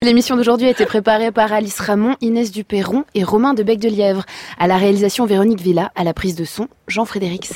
L'émission d'aujourd'hui a été préparée par Alice Ramon, Inès Duperron et Romain de Bec-de-Lièvre. À la réalisation, Véronique Villa. À la prise de son, Jean Frédérix.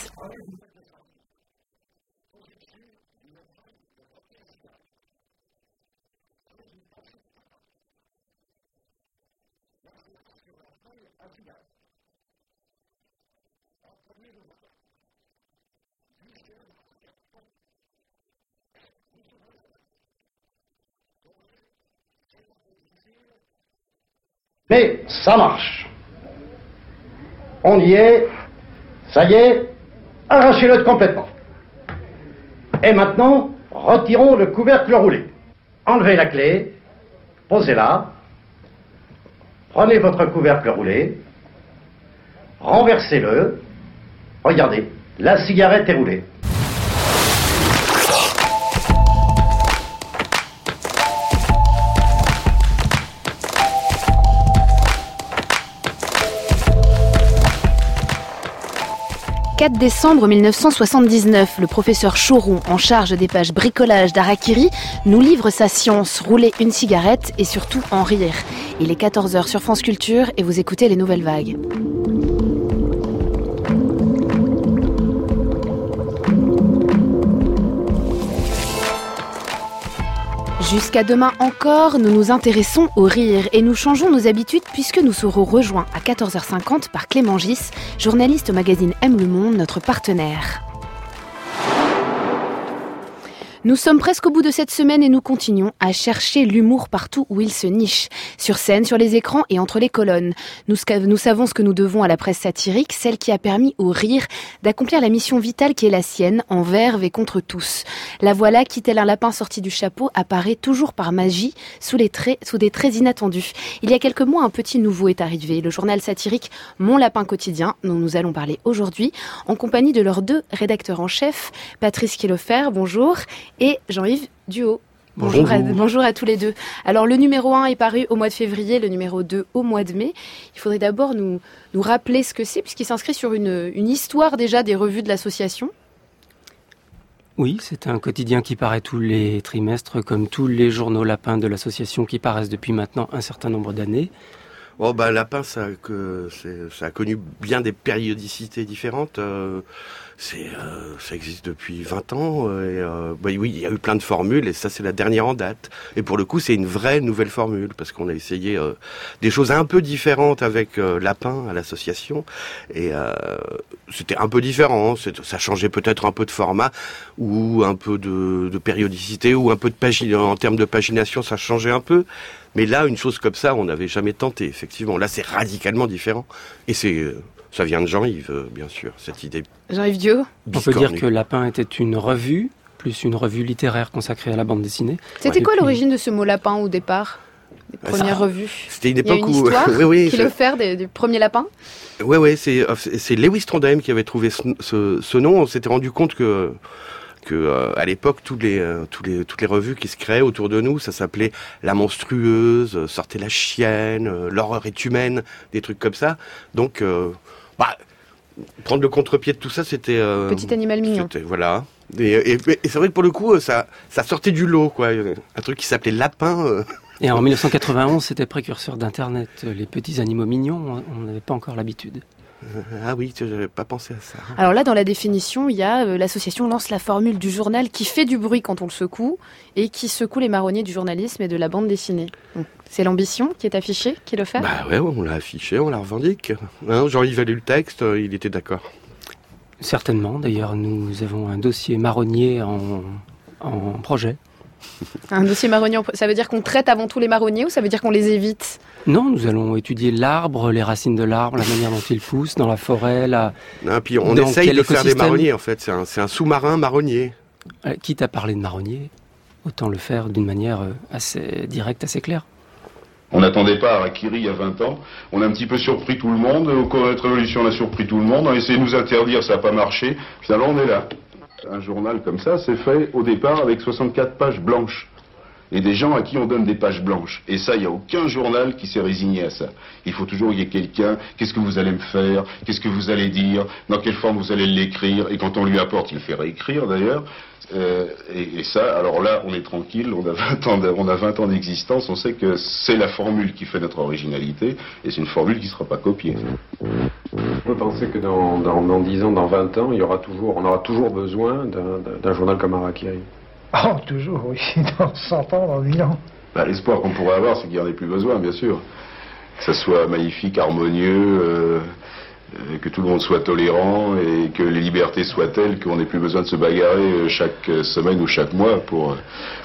Mais ça marche. On y est. Ça y est. Arrachez-le complètement. Et maintenant, retirons le couvercle roulé. Enlevez la clé. Posez-la. Prenez votre couvercle roulé. Renversez-le. Regardez, la cigarette est roulée. « 4 décembre 1979, le professeur Choron, en charge des pages bricolage d'Harakiri, nous livre sa science, rouler une cigarette et surtout en rire. Il est 14h sur France Culture et vous écoutez les Nouvelles Vagues. Jusqu'à demain encore, nous nous intéressons au rire et nous changeons nos habitudes puisque nous serons rejoints à 14h50 par Clément Gis, journaliste au magazine Aime le Monde, notre partenaire. Nous sommes presque au bout de cette semaine et nous continuons à chercher l'humour partout où il se niche. Sur scène, sur les écrans et entre les colonnes. Nous savons ce que nous devons à la presse satirique, celle qui a permis au rire d'accomplir la mission vitale qui est la sienne, en verve et contre tous. La voilà qui, tel un lapin sorti du chapeau, apparaît toujours par magie sous des traits inattendus. Il y a quelques mois, un petit nouveau est arrivé. Le journal satirique Mon Lapin Quotidien, dont nous allons parler aujourd'hui, en compagnie de leurs deux rédacteurs en chef, Patrice Quillofer, bonjour, et Jean-Yves Duhaut. Bonjour à tous les deux. Alors le numéro 1 est paru au mois de février, le numéro 2 au mois de mai. Il faudrait d'abord nous rappeler ce que c'est, puisqu'il s'inscrit sur une histoire déjà des revues de l'association. Oui, c'est un quotidien qui paraît tous les trimestres, comme tous les journaux lapins de l'association qui paraissent depuis maintenant un certain nombre d'années. Lapin, ça a connu bien des périodicités différentes. Ça existe depuis 20 ans. Oui, il y a eu plein de formules et ça, c'est la dernière en date. Et pour le coup, c'est une vraie nouvelle formule parce qu'on a essayé des choses un peu différentes avec Lapin à l'association. Et c'était un peu différent. Ça changeait peut-être un peu de format ou un peu de périodicité ou un peu en termes de pagination, ça changeait un peu. Mais là, une chose comme ça, on n'avait jamais tenté, effectivement. Là, c'est radicalement différent. Et ça vient de Jean-Yves, bien sûr, cette idée. Jean-Yves Duhaut. On peut dire que Lapin était une revue, plus une revue littéraire consacrée à la bande dessinée. C'était quoi l'origine de ce mot lapin au départ ? Les premières revues. C'était une époque où... Il y a une histoire qui le fait du premier lapin ? Oui, c'est Lewis Trondheim qui avait trouvé ce nom. On s'était rendu compte que à l'époque, toutes les revues qui se créaient autour de nous, ça s'appelait La Monstrueuse, Sortez la Chienne, L'Horreur est humaine, des trucs comme ça. Donc, prendre le contre-pied de tout ça, c'était... Petit animal mignon. Voilà. Et c'est vrai que pour le coup, ça sortait du lot, quoi. Un truc qui s'appelait Lapin... Et en 1991, c'était précurseur d'Internet. Les petits animaux mignons, on n'avait pas encore l'habitude. Ah oui, je n'avais pas pensé à ça. Alors là, dans la définition, il y a l'association lance la formule du journal qui fait du bruit quand on le secoue et qui secoue les marronniers du journalisme et de la bande dessinée. C'est l'ambition qui est affichée, qui le fait ? Ouais, on l'a affiché, on la revendique. Jean-Yves a lu le texte, il était d'accord. Certainement, d'ailleurs, nous avons un dossier marronnier en projet. Un dossier marronnier, ça veut dire qu'on traite avant tout les marronniers ou ça veut dire qu'on les évite ? Non, nous allons étudier l'arbre, les racines de l'arbre, la manière dont il pousse dans la forêt. Puis on essaye de faire des marronniers en fait, c'est un sous-marin marronnier. Quitte à parler de marronnier, autant le faire d'une manière assez directe, assez claire. On n'attendait pas Harakiri il y a 20 ans, on a un petit peu surpris tout le monde, au cours de notre révolution on a surpris tout le monde, on a essayé de nous interdire, ça n'a pas marché, finalement on est là. Un journal comme ça, c'est fait au départ avec 64 pages blanches. et des gens à qui on donne des pages blanches. Et ça, il n'y a aucun journal qui s'est résigné à ça. Il faut toujours qu'il y ait quelqu'un, qu'est-ce que vous allez me faire, qu'est-ce que vous allez dire, dans quelle forme vous allez l'écrire, et quand on lui apporte, il le fait réécrire d'ailleurs. Et ça, alors là, on est tranquille, on a 20 ans d'existence, on sait que c'est la formule qui fait notre originalité, et c'est une formule qui ne sera pas copiée. On peut penser que dans 10 ans, dans 20 ans, on aura toujours besoin d'un journal comme Harakiri. Oh, toujours, oui. Dans 100 ans, dans 1000 ans. L'espoir qu'on pourrait avoir, c'est qu'il n'y en ait plus besoin, bien sûr. Que ça soit magnifique, harmonieux, que tout le monde soit tolérant et que les libertés soient telles qu'on n'ait plus besoin de se bagarrer chaque semaine ou chaque mois pour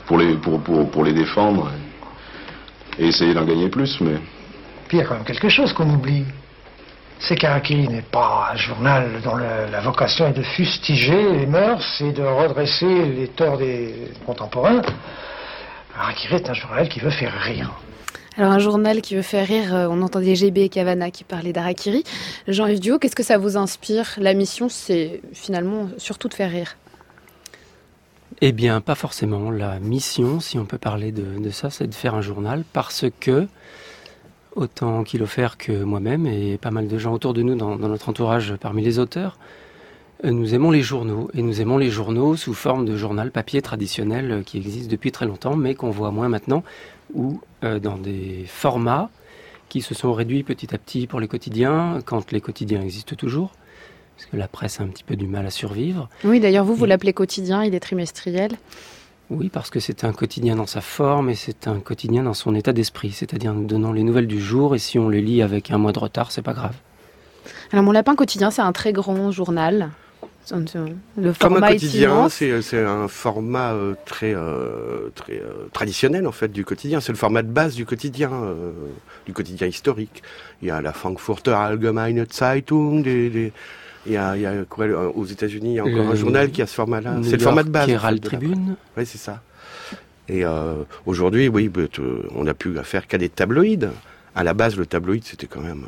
les défendre et essayer d'en gagner plus. Mais Puis il y a quand même quelque chose qu'on oublie. C'est qu'Harakiri n'est pas un journal dont la vocation est de fustiger les mœurs et de redresser les torts des contemporains. Harakiri est un journal qui veut faire rire. Alors un journal qui veut faire rire, on entendait GB et Cavana qui parlaient d'Harakiri. Jean-Yves Duhaut, qu'est-ce que ça vous inspire ? La mission, c'est finalement surtout de faire rire. Eh bien, pas forcément. La mission, si on peut parler de ça, c'est de faire un journal parce que, autant Kilofer que moi-même et pas mal de gens autour de nous dans notre entourage parmi les auteurs, nous aimons les journaux. Et nous aimons les journaux sous forme de journal papier traditionnel qui existe depuis très longtemps, mais qu'on voit moins maintenant, ou dans des formats qui se sont réduits petit à petit pour les quotidiens, quand les quotidiens existent toujours, parce que la presse a un petit peu du mal à survivre. Oui, d'ailleurs, vous l'appelez quotidien, il est trimestriel. Oui, parce que c'est un quotidien dans sa forme et c'est un quotidien dans son état d'esprit, c'est-à-dire nous donnant les nouvelles du jour, et si on les lit avec un mois de retard, c'est pas grave. Alors, Mon Lapin quotidien, c'est un très grand journal. Le Comme un format est quotidien, immense. c'est un format très traditionnel en fait du quotidien. C'est le format de base du quotidien historique. Il y a la Frankfurter Allgemeine Zeitung, il y a quoi, aux États-Unis, il y a encore un journal qui a ce format-là. C'est le format de base. Herald Tribune. Oui, c'est ça. Et aujourd'hui, oui, on n'a plus affaire qu'à des tabloïds. À la base, le tabloïd, c'était quand même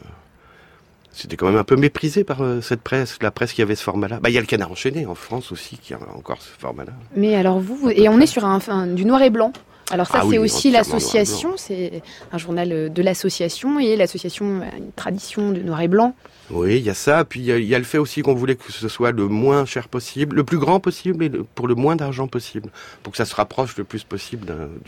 un peu méprisé par cette presse, la presse qui avait ce format-là. Il y a le Canard enchaîné en France aussi qui a encore ce format-là. Mais alors et on est sur du noir et blanc. Alors ça, c'est aussi entièrement l'association, c'est un journal de l'association, et l'association a une tradition de noir et blanc. Oui, il y a ça, puis il y a le fait aussi qu'on voulait que ce soit le moins cher possible, le plus grand possible, et pour le moins d'argent possible, pour que ça se rapproche le plus possible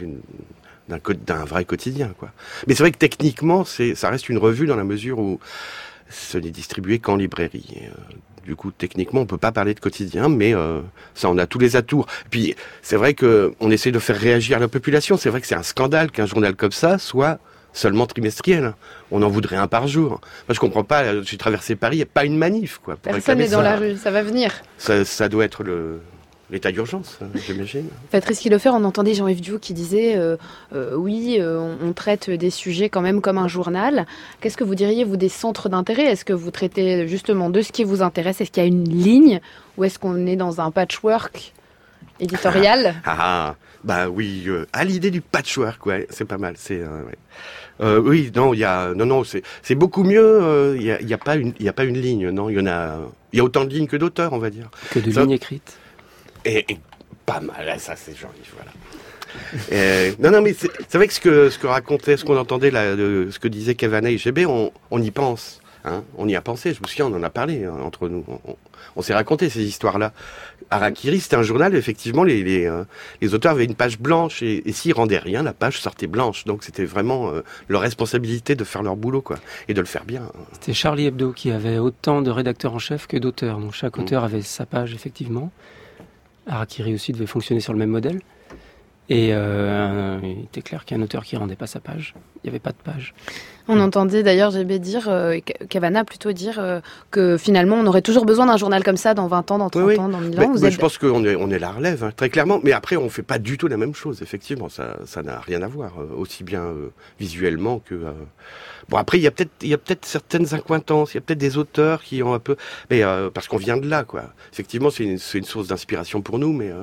d'un vrai quotidien, quoi. Mais c'est vrai que techniquement, ça reste une revue dans la mesure où ce n'est distribué qu'en librairie. Du coup, techniquement, on peut pas parler de quotidien, mais ça, on a tous les atouts. Puis, c'est vrai que on essaie de faire réagir la population. C'est vrai que c'est un scandale qu'un journal comme ça soit seulement trimestriel. On en voudrait un par jour. Moi, je comprends pas. J'ai traversé Paris, il n'y a pas une manif, quoi. Personne n'est dans la rue, ça va venir. Ça doit être l'état d'urgence, j'imagine. Patrice Kilofer, on entendait Jean-Yves Duhaut qui disait oui, on traite des sujets quand même comme un journal. Qu'est-ce que vous diriez, vous, des centres d'intérêt ? Est-ce que vous traitez justement de ce qui vous intéresse ? Est-ce qu'il y a une ligne ? Ou est-ce qu'on est dans un patchwork éditorial ? Oui, à l'idée du patchwork, ouais, c'est pas mal. Oui, non, c'est beaucoup mieux. Il y a pas une ligne, non. Il y a autant de lignes que d'auteurs, on va dire. Que de lignes écrites. Et pas mal, ça c'est Jean-Yves, voilà. Non, mais c'est vrai que ce qu'on entendait là, ce que disait Cavana et GB, on y pense, hein, on y a pensé. Je me souviens, on en a parlé entre nous. On s'est raconté ces histoires-là. Harakiri, c'était un journal, effectivement, les auteurs avaient une page blanche et s'ils rendaient rien, la page sortait blanche. Donc c'était vraiment leur responsabilité de faire leur boulot, quoi, et de le faire bien. C'était Charlie Hebdo qui avait autant de rédacteurs en chef que d'auteurs. Donc chaque auteur avait sa page, effectivement. Harakiri aussi devait fonctionner sur le même modèle. Et il était clair qu'un auteur qui rendait pas sa page, il n'y avait pas de page. On entendait d'ailleurs GB dire, Cavana plutôt dire, que finalement on aurait toujours besoin d'un journal comme ça dans 20 ans, dans 30 ans, dans 1000 ans. Je pense qu'on est la relève, hein, très clairement. Mais après, on fait pas du tout la même chose, effectivement. Ça n'a rien à voir, aussi bien visuellement que... Bon, après, il y a peut-être certaines accointances, il y a peut-être des auteurs qui ont un peu... Mais parce qu'on vient de là, quoi. Effectivement, c'est une source d'inspiration pour nous, mais...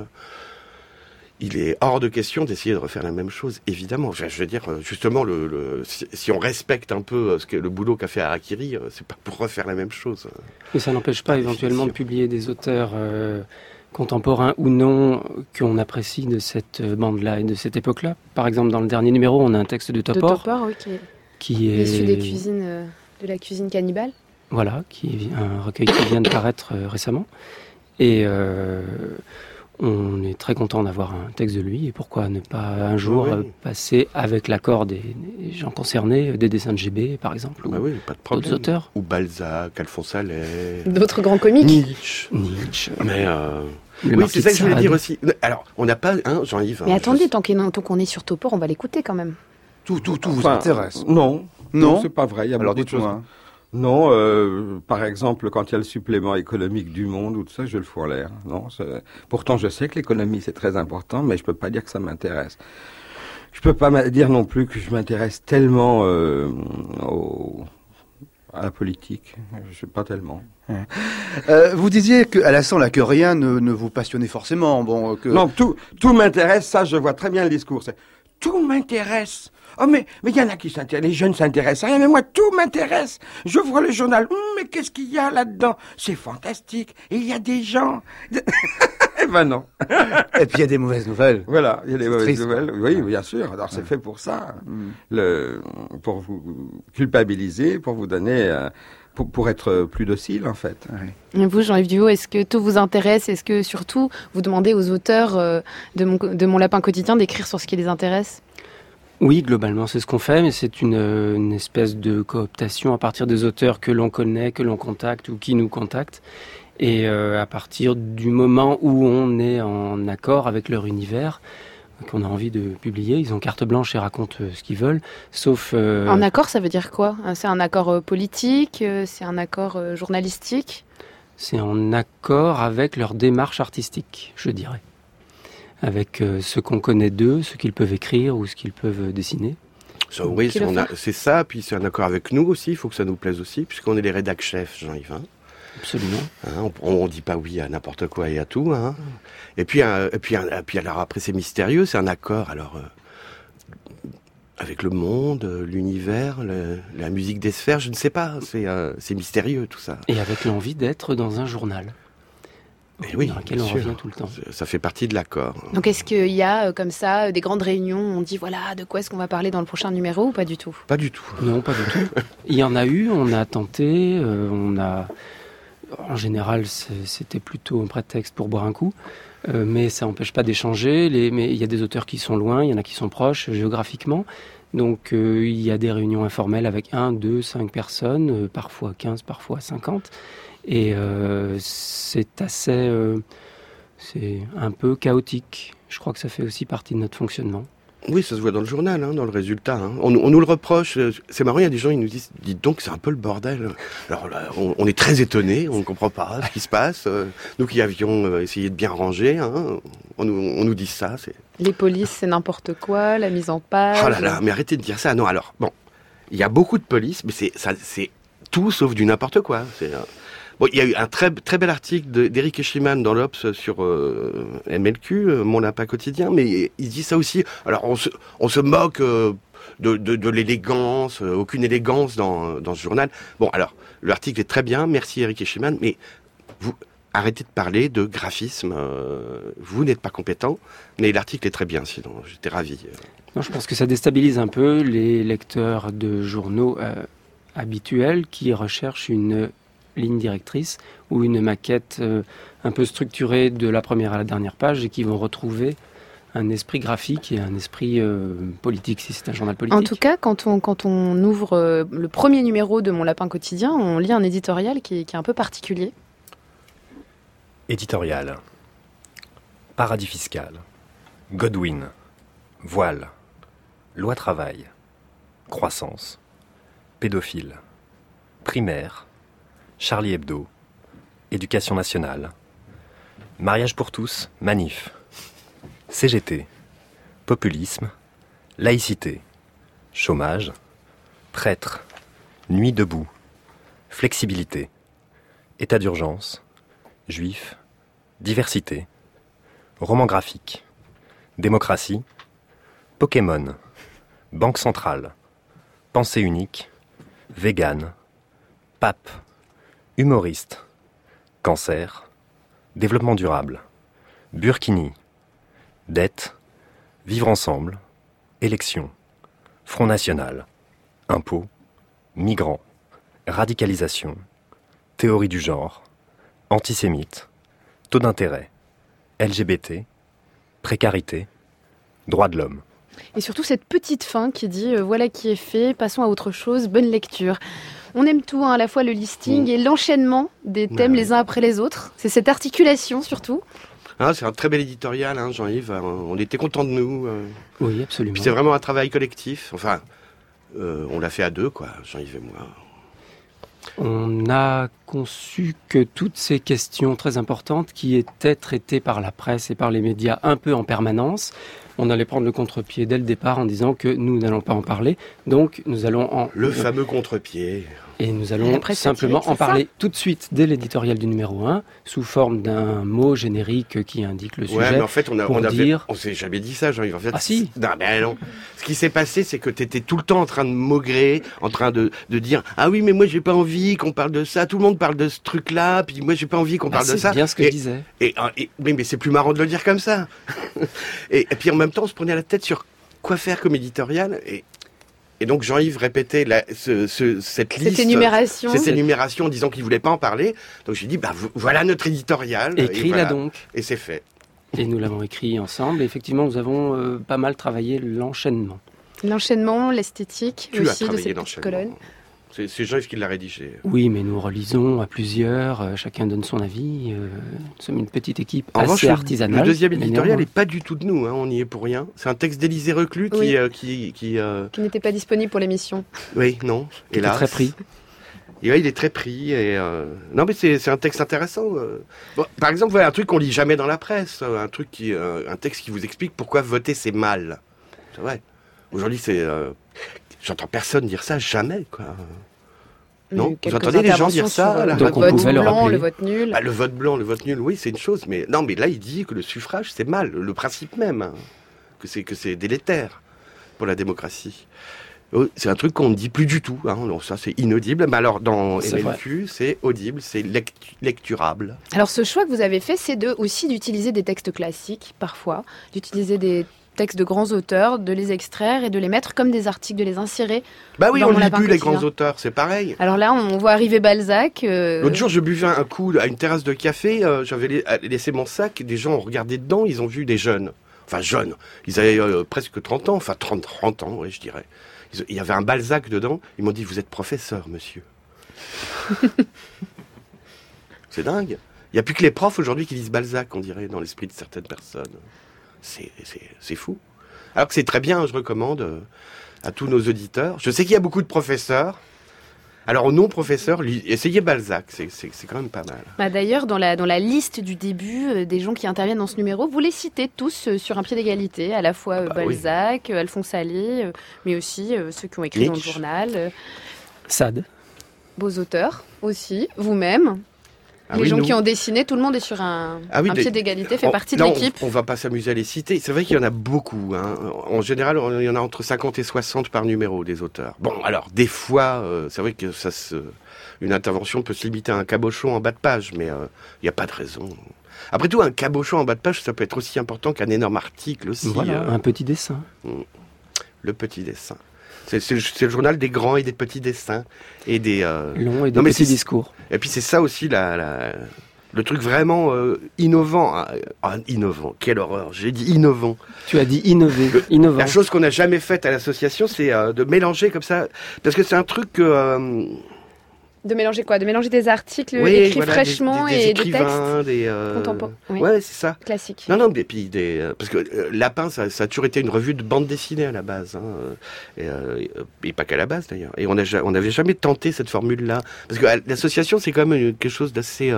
il est hors de question d'essayer de refaire la même chose, évidemment. Je veux dire, justement, si on respecte un peu le boulot qu'a fait Harakiri, c'est pas pour refaire la même chose. Mais ça n'empêche pas éventuellement de publier des auteurs contemporains ou non qu'on apprécie de cette bande-là et de cette époque-là. Par exemple, dans le dernier numéro, on a un texte de Topor. De Topor, oui, qui est issu des cuisines, de la cuisine cannibale. Voilà, qui est un recueil qui vient de paraître récemment. Et on est très content d'avoir un texte de lui. Et pourquoi ne pas un jour passer, avec l'accord des gens concernés, des dessins de GB, par exemple, ou oui, pas de problème. D'autres auteurs. Ou Balzac, Alphonse Allais. D'autres grands comiques. Nietzsche. Mais oui, c'est ça que je voulais dire aussi. Alors, on n'a pas, Jean-Yves. Mais attendez, tant qu'on est sur Topor, on va l'écouter quand même. Tout vous intéresse. Non, c'est pas vrai. Il y a beaucoup de choses. Non, par exemple, quand il y a le supplément économique du Monde ou tout ça, je le fous en l'air. Non, pourtant, je sais que l'économie, c'est très important, mais je peux pas dire que ça m'intéresse. Je peux pas dire non plus que je m'intéresse tellement à la politique. Je sais pas tellement. Vous disiez à l'instant là que rien ne vous passionnait forcément. Non, tout m'intéresse. Ça, je vois très bien le discours. Tout m'intéresse. Oh, mais il y en a qui s'intéressent, les jeunes s'intéressent à rien, mais moi, tout m'intéresse. J'ouvre le journal, mais qu'est-ce qu'il y a là-dedans? C'est fantastique. Et il y a des gens. Eh ben non. Et puis il y a des mauvaises nouvelles. Voilà, il y a des mauvaises nouvelles. Oui, bien sûr. Alors c'est fait pour ça. Pour vous culpabiliser, pour vous donner... Pour être plus docile, en fait. Et vous, Jean-Yves Duhaut, est-ce que tout vous intéresse? Est-ce que, surtout, vous demandez aux auteurs de Mon Lapin Quotidien d'écrire sur ce qui les intéresse? Oui, globalement, c'est ce qu'on fait, mais c'est une espèce de cooptation à partir des auteurs que l'on connaît, que l'on contacte ou qui nous contactent. Et à partir du moment où on est en accord avec leur univers, qu'on a envie de publier, ils ont carte blanche et racontent ce qu'ils veulent, sauf... En accord, ça veut dire quoi? C'est un accord politique? C'est un accord journalistique? C'est en accord avec leur démarche artistique, je dirais. Avec ce qu'on connaît d'eux, ce qu'ils peuvent écrire ou ce qu'ils peuvent dessiner. Oui, c'est ça, puis c'est un accord avec nous aussi, il faut que ça nous plaise aussi, puisqu'on est les rédac-chefs, Jean-Yves. Absolument. On dit pas oui à n'importe quoi et à tout. Et puis alors après c'est mystérieux, c'est un accord avec le monde, l'univers, la musique des sphères, je ne sais pas, c'est mystérieux tout ça. Et avec l'envie d'être dans un journal. Et oui, dans lequel on revient tout le temps. Ça fait partie de l'accord. Donc est-ce qu'il y a comme ça des grandes réunions, on dit voilà de quoi est-ce qu'on va parler dans le prochain numéro ou pas du tout? Pas du tout. Non, pas du tout. Il y en a eu, on a tenté, en général, c'était plutôt un prétexte pour boire un coup, mais ça n'empêche pas d'échanger. Mais il y a des auteurs qui sont loin, il y en a qui sont proches géographiquement. Donc il y a des réunions informelles avec 1, 2, 5 personnes, parfois 15, parfois 50. Et c'est assez... c'est un peu chaotique. Je crois que ça fait aussi partie de notre fonctionnement. Oui, ça se voit dans le journal, dans le résultat. On nous le reproche. C'est marrant, il y a des gens qui nous disent « Dites donc, c'est un peu le bordel ». Alors là, on est très étonnés, on ne comprend pas ce qui se passe. Nous qui avions essayé de bien ranger, on nous dit ça. Les polices, c'est n'importe quoi, la mise en page... Oh là là, mais arrêtez de dire ça. Non, alors, bon, il y a beaucoup de police, mais c'est tout sauf du n'importe quoi. Bon, il y a eu un très bel article d'Éric Eschimann dans l'Obs sur MLQ, Mon Lapin Quotidien, mais il dit ça aussi. Alors on se moque de l'élégance, aucune élégance dans ce journal. Bon, alors l'article est très bien, merci Éric Eschimann, mais vous arrêtez de parler de graphisme. Vous n'êtes pas compétent, mais l'article est très bien. Sinon, j'étais ravi. Non, je pense que ça déstabilise un peu les lecteurs de journaux habituels qui recherchent une ligne directrice ou une maquette un peu structurée de la première à la dernière page et qui vont retrouver un esprit graphique et un esprit politique, si c'est un journal politique. En tout cas, quand on ouvre le premier numéro de Mon Lapin Quotidien, on lit un éditorial qui est un peu particulier. Éditorial. Paradis fiscal. Godwin. Voile. Loi travail. Croissance. Pédophile. Primaire. Charlie Hebdo, Éducation nationale, Mariage pour tous, Manif, CGT, Populisme, Laïcité, Chômage, Prêtre, Nuit debout, Flexibilité, État d'urgence, Juifs, Diversité, Roman graphique, Démocratie, Pokémon, Banque centrale, Pensée unique, Vegan, Pape, Humoriste, Cancer, Développement durable, Burkini, dette, vivre ensemble, élection, Front National, impôts, migrants, radicalisation, théorie du genre, antisémite, taux d'intérêt, LGBT, précarité, droits de l'homme. Et surtout cette petite fin qui dit voilà qui est fait, passons à autre chose, bonne lecture. On aime tout, à la fois le listing et l'enchaînement des thèmes les uns après les autres. C'est cette articulation surtout. C'est un très bel éditorial, Jean-Yves. On était contents de nous. Oui, absolument. Puis c'est vraiment un travail collectif. Enfin, on l'a fait à deux, quoi, Jean-Yves et moi. On a conçu que toutes ces questions très importantes qui étaient traitées par la presse et par les médias un peu en permanence, on allait prendre le contre-pied dès le départ en disant que nous n'allons pas en parler, donc nous allons en... Le fameux contre-pied. Et nous allons simplement en parler tout de suite dès l'éditorial du numéro 1, sous forme d'un mot générique qui indique le sujet. Ouais, mais en fait, on s'est jamais dit ça, Jean-Yves. En fait, si. Non, mais non. Ce qui s'est passé, c'est que tu étais tout le temps en train de maugrer, en train de dire « Ah oui, mais moi, j'ai pas envie qu'on parle de ça. Tout le monde parle de ce truc-là, puis moi, j'ai pas envie qu'on parle de ça. » C'est bien ce que je disais. Mais c'est plus marrant de le dire comme ça. et puis en même temps, on se prenait la tête sur quoi faire comme éditorial. Et donc Jean-Yves répétait cette liste, cette énumération en disant qu'il voulait pas en parler. Donc j'ai dit voilà notre éditorial. Écris-la donc. Et c'est fait. Et nous l'avons écrit ensemble. Et effectivement, nous avons pas mal travaillé l'enchaînement. L'enchaînement, l'esthétique aussi de cette petite colonne. C'est Jean-Yves qui l'a rédigé. Oui, mais nous relisons à plusieurs, chacun donne son avis. Nous sommes une petite équipe en assez revanche, artisanale. Le deuxième éditorial n'est pas du tout de nous, on n'y est pour rien. C'est un texte d'Élisée Reclus qui n'était pas disponible pour l'émission. Oui, non. Il est très pris. Et ouais, il est très pris. Non, mais c'est un texte intéressant. Bon, par exemple, voilà un truc qu'on lit jamais dans la presse, un texte qui vous explique pourquoi voter c'est mal. C'est vrai. Aujourd'hui, j'entends personne dire ça, jamais, quoi. Non, vous entendez les gens dire ça le vote blanc, le vote nul. Le vote blanc, le vote nul, oui, c'est une chose, mais non, mais là, il dit que le suffrage, c'est mal, le principe même, que c'est délétère pour la démocratie. C'est un truc qu'on ne dit plus du tout, donc ça, c'est inaudible. Mais alors, dans MLQ, c'est audible, c'est lecturable. Alors, ce choix que vous avez fait, c'est aussi d'utiliser des textes classiques, parfois, d'utiliser des textes de grands auteurs, de les extraire et de les mettre comme des articles, de les insérer. Bah oui, on ne lit plus les grands auteurs, c'est pareil. Alors là, on voit arriver Balzac. L'autre jour, je buvais un coup à une terrasse de café, j'avais laissé mon sac, des gens ont regardé dedans, ils ont vu des jeunes. Enfin, jeunes. Ils avaient presque 30 ans, enfin 30 ans, oui, je dirais. Il y avait un Balzac dedans, ils m'ont dit « Vous êtes professeur, monsieur ». C'est dingue. Il n'y a plus que les profs aujourd'hui qui lisent Balzac, on dirait, dans l'esprit de certaines personnes. C'est fou. Alors que c'est très bien, je recommande à tous nos auditeurs. Je sais qu'il y a beaucoup de professeurs. Alors aux non-professeurs, essayez Balzac, c'est quand même pas mal. D'ailleurs, dans la liste du début des gens qui interviennent dans ce numéro, vous les citez tous sur un pied d'égalité, à la fois Balzac, Alphonse Allais, mais aussi ceux qui ont écrit dans le journal. Sade. Beaux auteurs aussi, vous-même. Les gens qui ont dessiné, tout le monde est sur un pied d'égalité, fait partie de l'équipe. On va pas s'amuser à les citer. C'est vrai qu'il y en a beaucoup. En général, il y en a entre 50 et 60 par numéro des auteurs. Bon, alors, des fois, c'est vrai que une intervention peut se limiter à un cabochon en bas de page, mais il n'y a pas de raison. Après tout, un cabochon en bas de page, ça peut être aussi important qu'un énorme article aussi. Voilà, un petit dessin. Le petit dessin. C'est le journal des grands et des petits dessins. Et des longs et des petits discours. Et puis c'est ça aussi le truc vraiment innovant. Innovant, quelle horreur, j'ai dit innovant. Tu as dit innovant. La chose qu'on n'a jamais faite à l'association, c'est de mélanger comme ça. Parce que c'est un truc que... De mélanger quoi ? De mélanger des articles écrits fraîchement et des textes contemporains. Ouais, c'est ça. Classique. Non, mais puis parce que Lapin, ça a toujours été une revue de bande dessinée à la base, et pas qu'à la base d'ailleurs. Et on n'avait jamais tenté cette formule-là, parce que l'association, c'est quand même quelque chose d'assez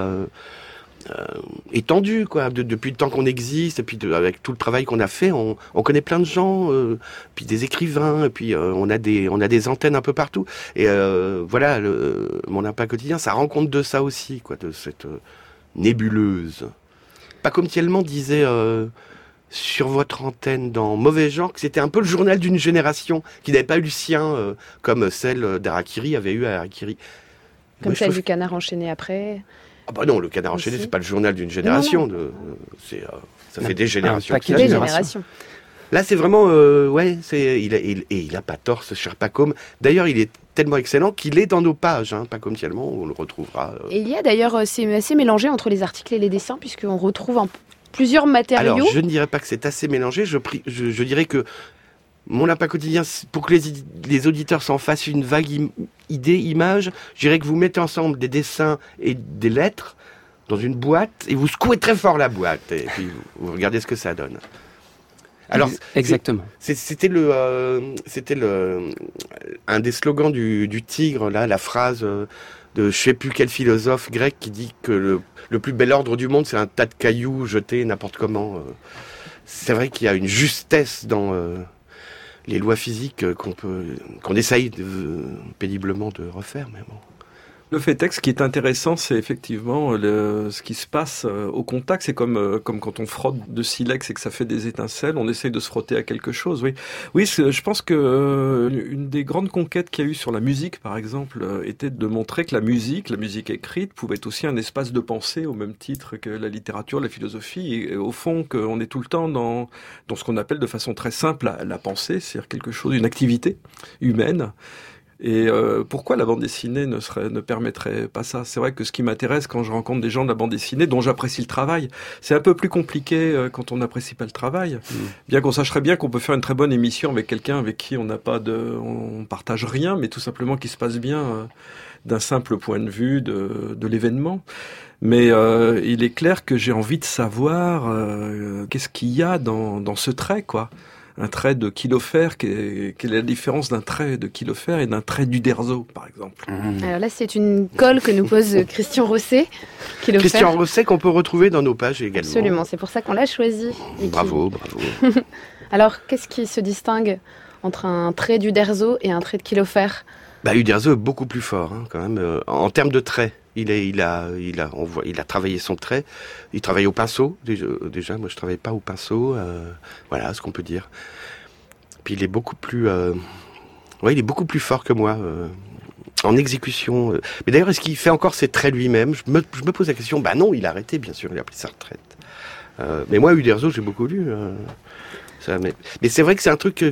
étendu, quoi. Depuis le temps qu'on existe, et puis avec tout le travail qu'on a fait, on connaît plein de gens, puis des écrivains, et puis on a des antennes un peu partout. Et voilà, mon impact quotidien, ça rend compte de ça aussi, quoi, de cette nébuleuse. Pas comme Thielman disait sur votre antenne dans Mauvais Genre, que c'était un peu le journal d'une génération qui n'avait pas eu le sien, comme celle d'Harakiri avait eu à Harakiri. Comme celle du Canard enchaîné après. Ah bah non, le Canard enchaîné, c'est pas le journal d'une génération. Ça fait des générations. Des générations. Là, c'est vraiment, il a pas tort, ce cher Pacôme. D'ailleurs, il est tellement excellent qu'il est dans nos pages, Pacôme Thialmont, on le retrouvera. Et il y a d'ailleurs, c'est assez mélangé entre les articles et les dessins, puisqu'on retrouve plusieurs matériaux. Alors, je ne dirais pas que c'est assez mélangé, je dirais que mon lapin quotidien, pour que les auditeurs s'en fassent une vague image, je dirais que vous mettez ensemble des dessins et des lettres dans une boîte, et vous secouez très fort la boîte, et puis vous regardez ce que ça donne. Alors, exactement. C'était un des slogans du Tigre, là, la phrase de je sais plus quel philosophe grec qui dit que le plus bel ordre du monde, c'est un tas de cailloux jetés n'importe comment. C'est vrai qu'il y a une justesse dans les lois physiques qu'on essaye péniblement de refaire, mais bon. Le fait est que ce qui est intéressant, c'est effectivement ce qui se passe au contact. C'est comme quand on frotte de silex et que ça fait des étincelles, on essaye de se frotter à quelque chose. Oui, je pense que une des grandes conquêtes qu'il y a eu sur la musique, par exemple, était de montrer que la musique écrite, pouvait être aussi un espace de pensée au même titre que la littérature, la philosophie. Et au fond, qu'on est tout le temps dans ce qu'on appelle de façon très simple la pensée, c'est-à-dire quelque chose, une activité humaine. Et pourquoi la bande dessinée ne permettrait pas ça ? C'est vrai que ce qui m'intéresse quand je rencontre des gens de la bande dessinée dont j'apprécie le travail, c'est un peu plus compliqué quand on n'apprécie pas le travail. Bien qu'on sache très bien qu'on peut faire une très bonne émission avec quelqu'un avec qui on partage rien, mais tout simplement qui se passe bien d'un simple point de vue de l'événement. Mais il est clair que j'ai envie de savoir qu'est-ce qu'il y a dans ce trait, quoi. Un trait de Kilofer, quelle est la différence d'un trait de Kilofer et d'un trait d'Uderzo, par exemple. Alors là, c'est une colle que nous pose Christian Rosset. Christian Rosset qu'on peut retrouver dans nos pages également. Absolument, c'est pour ça qu'on l'a choisi. Bravo. Alors, qu'est-ce qui se distingue entre un trait d'Uderzo et un trait de Kilofer ? Uderzo est beaucoup plus fort, quand même, en termes de traits. Il a travaillé son trait. Il travaille au pinceau déjà. Moi, je travaille pas au pinceau. Voilà ce qu'on peut dire. Puis il est beaucoup plus, il est beaucoup plus fort que moi en exécution. Mais d'ailleurs, est-ce qu'il fait encore ses traits lui-même ? Je me pose la question. Non, il a arrêté, bien sûr. Il a pris sa retraite. Mais moi, Uderzo, j'ai beaucoup lu. Mais c'est vrai que c'est un truc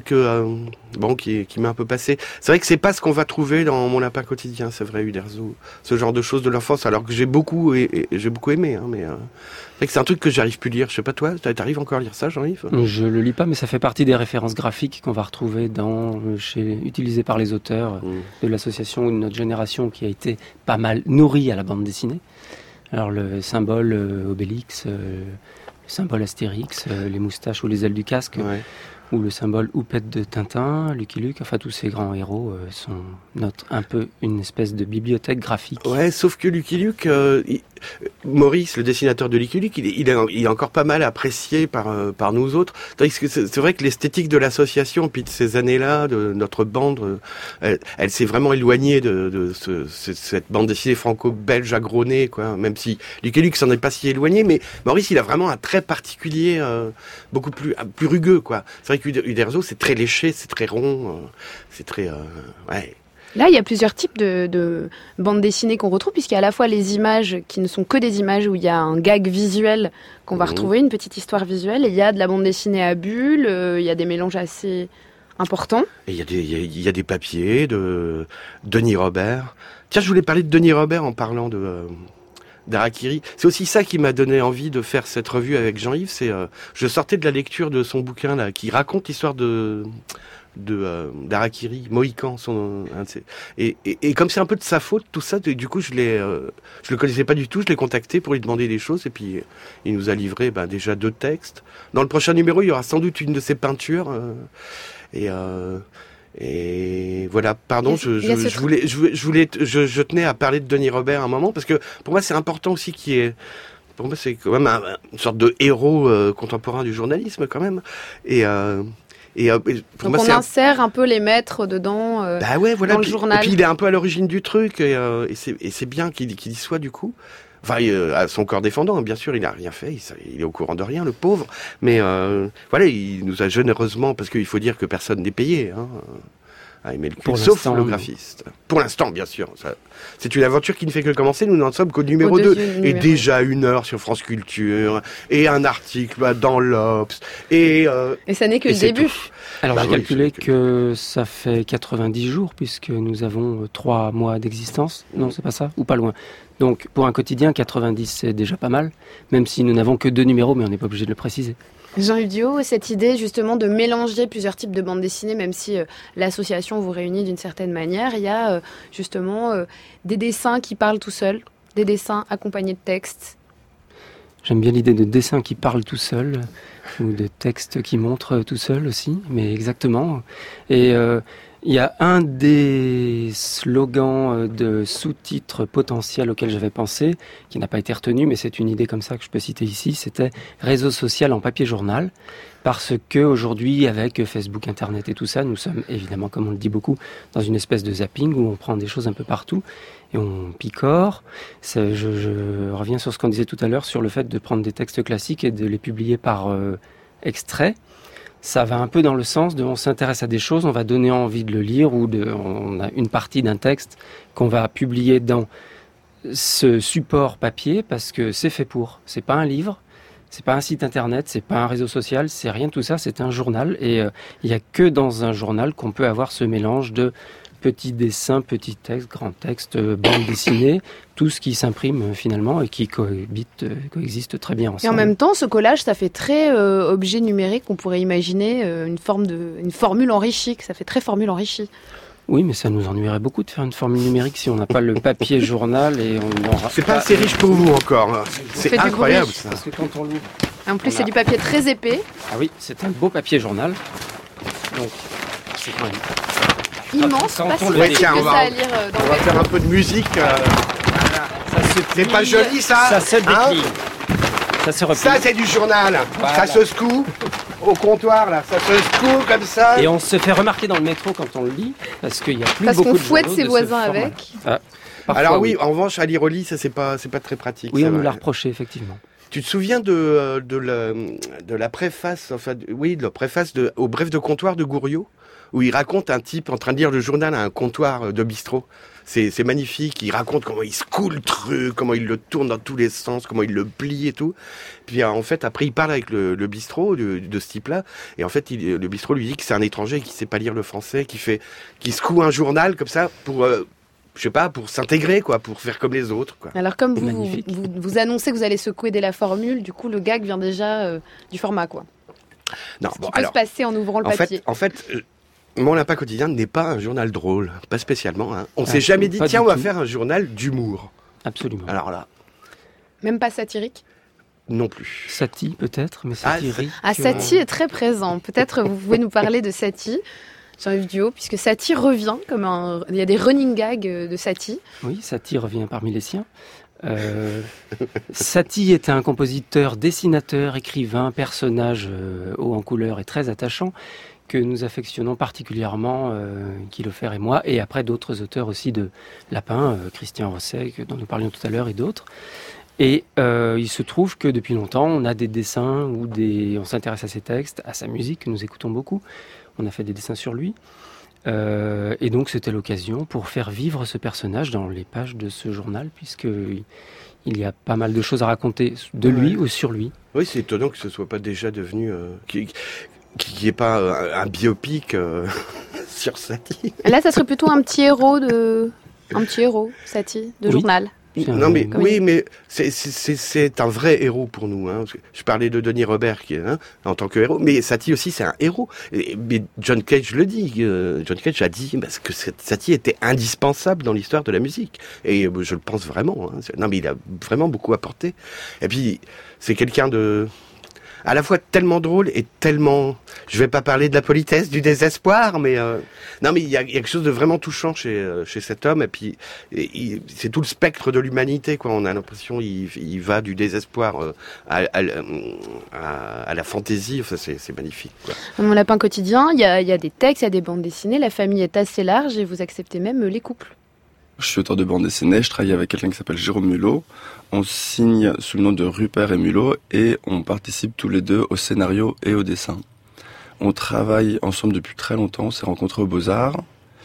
qui m'a un peu passé. C'est vrai que c'est pas ce qu'on va trouver dans mon lapin quotidien, c'est vrai, Uderzo. Ce genre de choses de l'enfance, alors que j'ai beaucoup aimé, mais c'est vrai que c'est un truc que j'arrive plus à lire. Je sais pas toi, t'arrives encore à lire ça, Jean-Yves ? Je le lis pas, mais ça fait partie des références graphiques qu'on va retrouver utilisées par les auteurs de l'association ou de notre génération qui a été pas mal nourrie à la bande dessinée. Alors le symbole Obélix, symbole Astérix, les moustaches ou les ailes du casque, ou le symbole Houppette de Tintin, Lucky Luke, enfin tous ces grands héros notent un peu une espèce de bibliothèque graphique. Ouais, sauf que Lucky Luke, Maurice, le dessinateur de Lucky Luke, il est encore pas mal apprécié par nous autres. Tandis que c'est vrai que l'esthétique de l'association, puis de ces années-là, de notre bande, elle s'est vraiment éloignée de cette bande dessinée franco-belge agronnée, quoi. Même si Lucky Luke s'en est pas si éloigné, mais Maurice, il a vraiment un trait particulier, beaucoup plus rugueux, quoi. C'est vrai qu'Uderzo, c'est très léché, c'est très rond, c'est très... Là, il y a plusieurs types de bandes dessinées qu'on retrouve, puisqu'il y a à la fois les images qui ne sont que des images où il y a un gag visuel qu'on va retrouver, une petite histoire visuelle, et il y a de la bande dessinée à bulles, il y a des mélanges assez importants. Et il y a des papiers de Denis Robert. Tiens, je voulais parler de Denis Robert en parlant d'Harakiri. C'est aussi ça qui m'a donné envie de faire cette revue avec Jean-Yves. Je sortais de la lecture de son bouquin là, qui raconte l'histoire d'Harakiri, Mohican, et comme c'est un peu de sa faute tout ça, du coup je le connaissais pas du tout, je l'ai contacté pour lui demander des choses et puis il nous a livré déjà 2 textes. Dans le prochain numéro, il y aura sans doute une de ses peintures et voilà, pardon, je tenais à parler de Denis Robert un moment parce que pour moi c'est important aussi pour moi c'est quand même une sorte de héros contemporain du journalisme quand même donc on insère un peu les maîtres dedans dans le journal. Et puis il est un peu à l'origine du truc et c'est bien qu'il y soit du coup. Enfin, à son corps défendant, bien sûr, il n'a rien fait, il est au courant de rien, le pauvre. Mais il nous a généreusement, parce qu'il faut dire que personne n'est payé. à aimer le culte, sauf le graphiste. Pour l'instant, bien sûr. C'est une aventure qui ne fait que commencer. Nous n'en sommes qu'au numéro 2. Et déjà 1 heure sur France Culture, et un article dans l'Obs. Et ça n'est que le début. Tout. Alors j'ai calculé que ça fait 90 jours, puisque nous avons 3 mois d'existence. Non, c'est pas ça, ou pas loin. Donc pour un quotidien, 90 c'est déjà pas mal, même si nous n'avons que 2 numéros, mais on n'est pas obligé de le préciser. Jean-Yves Duhaut, cette idée justement de mélanger plusieurs types de bandes dessinées, même si l'association vous réunit d'une certaine manière, il y a justement des dessins qui parlent tout seuls, des dessins accompagnés de textes. J'aime bien l'idée de dessins qui parlent tout seuls, ou de textes qui montrent tout seuls aussi, mais exactement. Et il y a un des slogans de sous-titres potentiels auxquels j'avais pensé, qui n'a pas été retenu, mais c'est une idée comme ça que je peux citer ici, c'était réseau social en papier journal, parce que aujourd'hui, avec Facebook, Internet et tout ça, nous sommes évidemment, comme on le dit beaucoup, dans une espèce de zapping où on prend des choses un peu partout et on picore. Je reviens sur ce qu'on disait tout à l'heure sur le fait de prendre des textes classiques et de les publier par extrait. Ça va un peu dans le sens de on s'intéresse à des choses, on va donner envie de le lire, ou on a une partie d'un texte qu'on va publier dans ce support papier parce que c'est fait pour. C'est pas un livre, c'est pas un site internet, c'est pas un réseau social, c'est rien de tout ça, c'est un journal. Et il y a que dans un journal qu'on peut avoir ce mélange de petits dessins, petits textes, grands textes, bandes dessinées, tout ce qui s'imprime finalement et qui coexiste très bien ensemble. Et en même temps, ce collage, ça fait très objet numérique. On pourrait imaginer une formule enrichie, ça fait très formule enrichie. Oui, mais ça nous ennuierait beaucoup de faire une formule numérique si on n'a pas le papier journal et on aura... C'est pas assez riche pour vous encore. C'est incroyable ça. Parce que quand on l'ouvre... En plus, c'est du papier très épais. Ah oui, c'est un beau papier journal. Donc, c'est quand même... immense, pas si facile que ça à lire dans le On va faire un peu de musique. C'est pas joli ça. Ça se déplie. Ça se replie. Ça c'est du journal. Voilà. Ça se secoue au comptoir là. Ça se secoue comme ça. Et on se fait remarquer dans le métro quand on le lit parce qu'il y a plus beaucoup de journaux. Parce qu'on fouette ses voisins avec. Alors oui, en revanche à lire au lit, ça c'est pas très pratique. Oui, on nous l'a reproché effectivement. Tu te souviens de la préface, enfin oui, de la préface au Bref de comptoir de Gouriot, où il raconte un type en train de lire le journal à un comptoir de bistrot. C'est magnifique, il raconte comment il secoue le truc, comment il le tourne dans tous les sens, comment il le plie et tout. Puis en fait, après, il parle avec le bistrot de ce type-là, et en fait, le bistrot lui dit que c'est un étranger qui sait pas lire le français, qui secoue un journal comme ça pour... je sais pas, pour s'intégrer, quoi, pour faire comme les autres, quoi. Alors comme vous annoncez que vous allez secouer dès la formule, du coup le gag vient déjà du format, quoi. Non, ce qui peut se passer en ouvrant le papier. En fait, Mon Lapin Quotidien n'est pas un journal drôle, pas spécialement. Hein. On s'est jamais dit, tiens, on va faire un journal d'humour. Absolument. Alors là. Même pas satirique ? Non plus. Satie peut-être, mais satirique. Satie est très présent. Peut-être vous pouvez nous parler de Satie. Jean-Yves Duhaut, puisque Satie revient il y a des running gags de Satie. Oui, Satie revient parmi les siens. Satie était un compositeur, dessinateur, écrivain, personnage haut en couleur et très attachant que nous affectionnons particulièrement, Kilofer et moi, et après d'autres auteurs aussi de Lapin, Christian Rosset, dont nous parlions tout à l'heure, et d'autres. Et il se trouve que depuis longtemps, on a des dessins on s'intéresse à ses textes, à sa musique, que nous écoutons beaucoup. On a fait des dessins sur lui. Et donc c'était l'occasion pour faire vivre ce personnage dans les pages de ce journal, puisqu'il y a pas mal de choses à raconter de lui ou sur lui. Oui, c'est étonnant que ce soit pas déjà devenu... qu'il n'y ait pas un biopic sur Satie. Là, ça serait plutôt un petit héros, Satie, de journal. Non mais oui, mais c'est un vrai héros pour nous. Hein. Je parlais de Denis Robert en tant que héros, mais Satie aussi c'est un héros. Mais John Cage le dit. John Cage a dit parce que Satie était indispensable dans l'histoire de la musique. Et je le pense vraiment. Hein. Non mais il a vraiment beaucoup apporté. Et puis c'est quelqu'un à la fois tellement drôle et tellement... Je vais pas parler de la politesse, du désespoir, mais... Non, mais il y a quelque chose de vraiment touchant chez cet homme, et puis c'est tout le spectre de l'humanité, quoi. On a l'impression il va du désespoir à la fantaisie, enfin, c'est magnifique, quoi. Dans Mon Lapin Quotidien, il y a des textes, il y a des bandes dessinées, la famille est assez large, et vous acceptez même les couples. Je suis auteur de bande dessinée, je travaille avec quelqu'un qui s'appelle Jérôme Mulot. On signe sous le nom de Rupert et Mulot et on participe tous les deux au scénario et au dessin. On travaille ensemble depuis très longtemps, on s'est rencontrés aux Beaux-Arts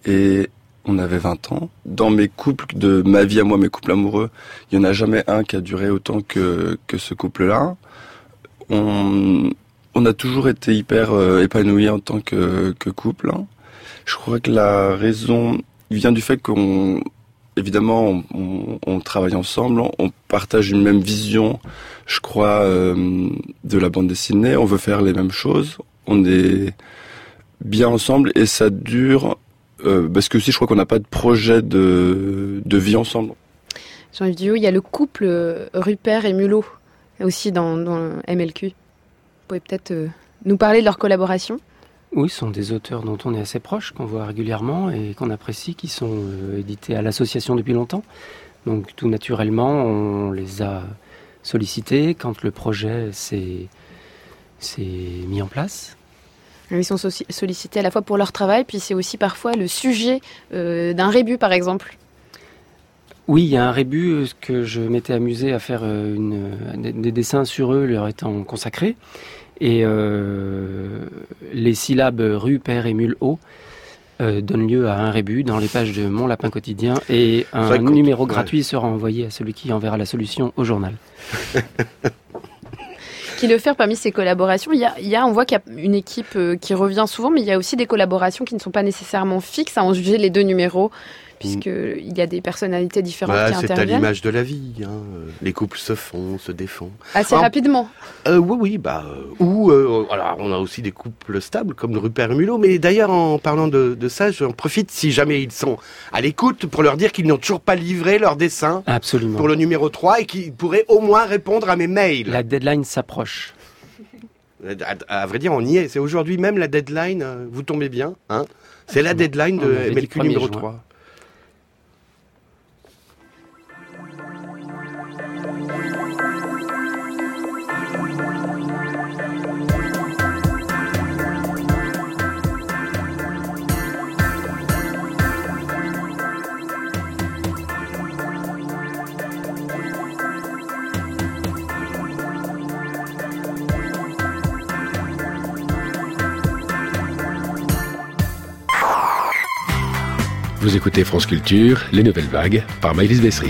et on avait 20 ans. Dans mes couples de ma vie à moi, mes couples amoureux, il n'y en a jamais un qui a duré autant que ce couple-là. On a toujours été hyper épanouis en tant que couple. Je crois que la raison vient du fait évidemment, on travaille ensemble, on partage une même vision, je crois, de la bande dessinée. On veut faire les mêmes choses. On est bien ensemble et ça dure parce que aussi, je crois qu'on n'a pas de projet de vie ensemble. Jean-Yves Duhaut, il y a le couple Rupert et Mulot aussi dans MLQ. Vous pouvez peut-être nous parler de leur collaboration ? Oui, ce sont des auteurs dont on est assez proche, qu'on voit régulièrement et qu'on apprécie, qui sont édités à l'association depuis longtemps. Donc tout naturellement, on les a sollicités quand le projet s'est mis en place. Ils sont sollicités à la fois pour leur travail, puis c'est aussi parfois le sujet d'un rébut, par exemple. Oui, il y a un rébut que je m'étais amusé à faire des dessins sur eux leur étant consacrés. Et les syllabes rue, père et mule haut donnent lieu à un rébut dans les pages de Mon Lapin Quotidien et un numéro gratuit sera envoyé à celui qui enverra la solution au journal. Qui le faire parmi ces collaborations, on voit qu'il y a une équipe qui revient souvent, mais il y a aussi des collaborations qui ne sont pas nécessairement fixes à en juger les deux numéros, puisqu'il y a des personnalités différentes qui interviennent. C'est à l'image de la vie, les couples se font, se défont. Assez rapidement. Oui, alors on a aussi des couples stables comme le Rupert et Mulot, mais d'ailleurs en parlant de ça, j'en profite si jamais ils sont à l'écoute pour leur dire qu'ils n'ont toujours pas livré leur dessin. Absolument. Pour le numéro 3 et qu'ils pourraient au moins répondre à mes mails. La deadline s'approche. À vrai dire, on y est. C'est aujourd'hui même la deadline, vous tombez bien, c'est la deadline de MLQ numéro 3. Vous écoutez France Culture, les nouvelles vagues, par Maëlys Bessery.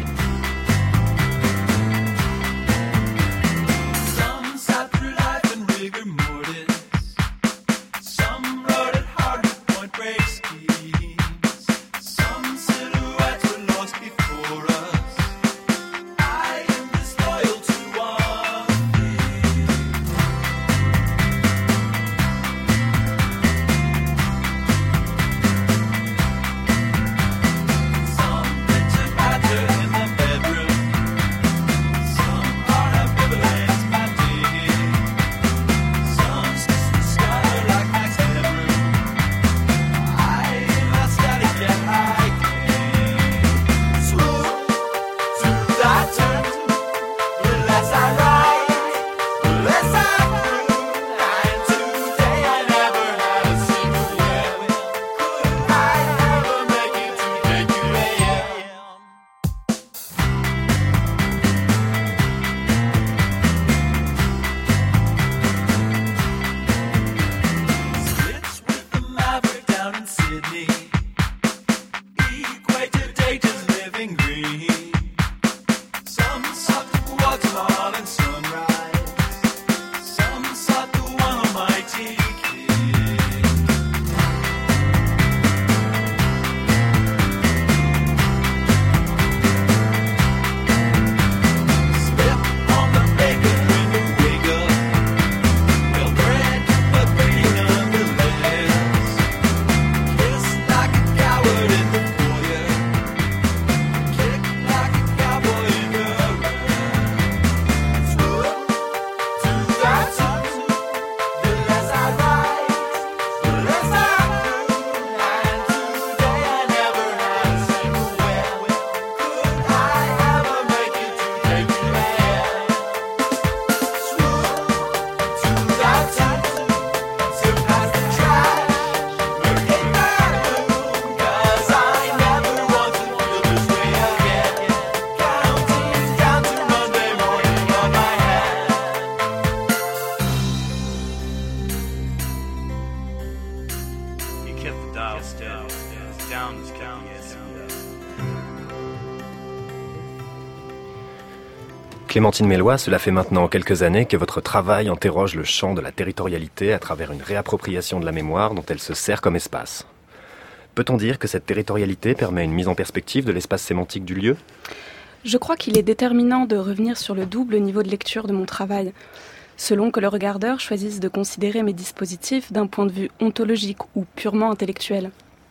kept the dial steady. Clémentine Melloy, cela fait maintenant quelques années que votre travail interroge le champ de la territorialité à travers une réappropriation de la mémoire dont elle se sert comme espace. Peut-on dire que cette territorialité permet une mise en perspective de l'espace sémantique du lieu ? Je crois qu'il est déterminant de revenir sur le double niveau de lecture de mon travail, selon que le regardeur choisisse de considérer mes dispositifs d'un point de vue ontologique ou purement intellectuel.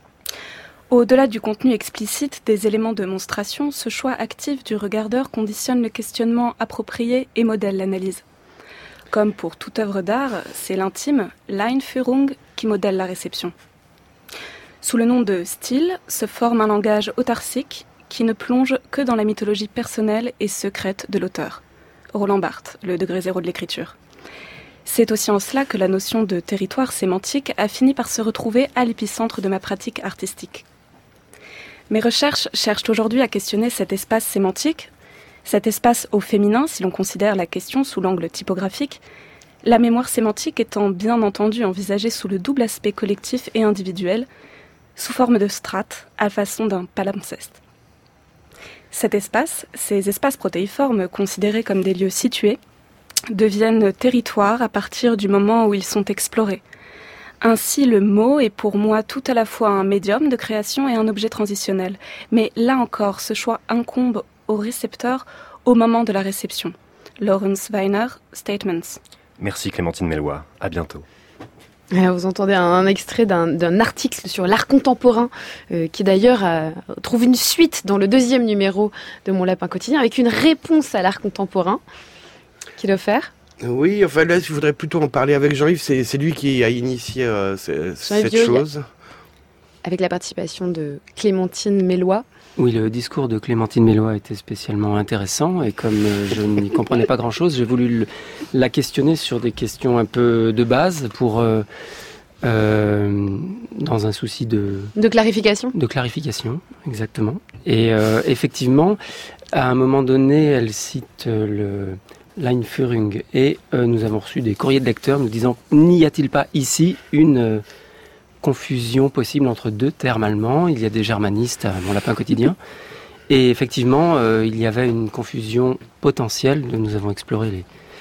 Au-delà du contenu explicite des éléments de monstration, ce choix actif du regardeur conditionne le questionnement approprié et modèle l'analyse. Comme pour toute œuvre d'art, c'est l'intime, l'Einführung, qui modèle la réception. Sous le nom de style se forme un langage autarcique qui ne plonge que dans la mythologie personnelle et secrète de l'auteur. Roland Barthes, le degré zéro de l'écriture. C'est aussi en cela que la notion de territoire sémantique a fini par se retrouver à l'épicentre de ma pratique artistique. Mes recherches cherchent aujourd'hui à questionner cet espace sémantique, cet espace au féminin si l'on considère la question sous l'angle typographique, la mémoire sémantique étant bien entendu envisagée sous le double aspect collectif et individuel, sous forme de strates à façon d'un palimpseste. Cet espace, ces espaces protéiformes considérés comme des lieux situés, deviennent territoires à partir du moment où ils sont explorés. Ainsi, le mot est pour moi tout à la fois un médium de création et un objet transitionnel. Mais là encore, ce choix incombe au récepteur au moment de la réception. Lawrence Weiner, Statements. Merci Clémentine Melloy, à bientôt. Vous entendez un extrait d'un article sur l'art contemporain qui d'ailleurs trouve une suite dans le 2e numéro de Mon Lapin Quotidien avec une réponse à l'art contemporain. Qui l'a fait ? Oui, enfin là, je voudrais plutôt en parler avec Jean-Yves. C'est lui qui a initié cette chose. Avec la participation de Clémentine Melloy. Oui, le discours de Clémentine Melloy était spécialement intéressant et comme je n'y comprenais pas grand-chose, j'ai voulu la questionner sur des questions un peu de base pour, dans un souci de clarification. De clarification, exactement. Et effectivement, à un moment donné, elle cite l'Einführung et nous avons reçu des courriers de lecteurs nous disant n'y a-t-il pas ici une confusion possible entre deux termes allemands. Il y a des germanistes à Mon Lapin Quotidien et effectivement il y avait une confusion potentielle. Nous avons exploré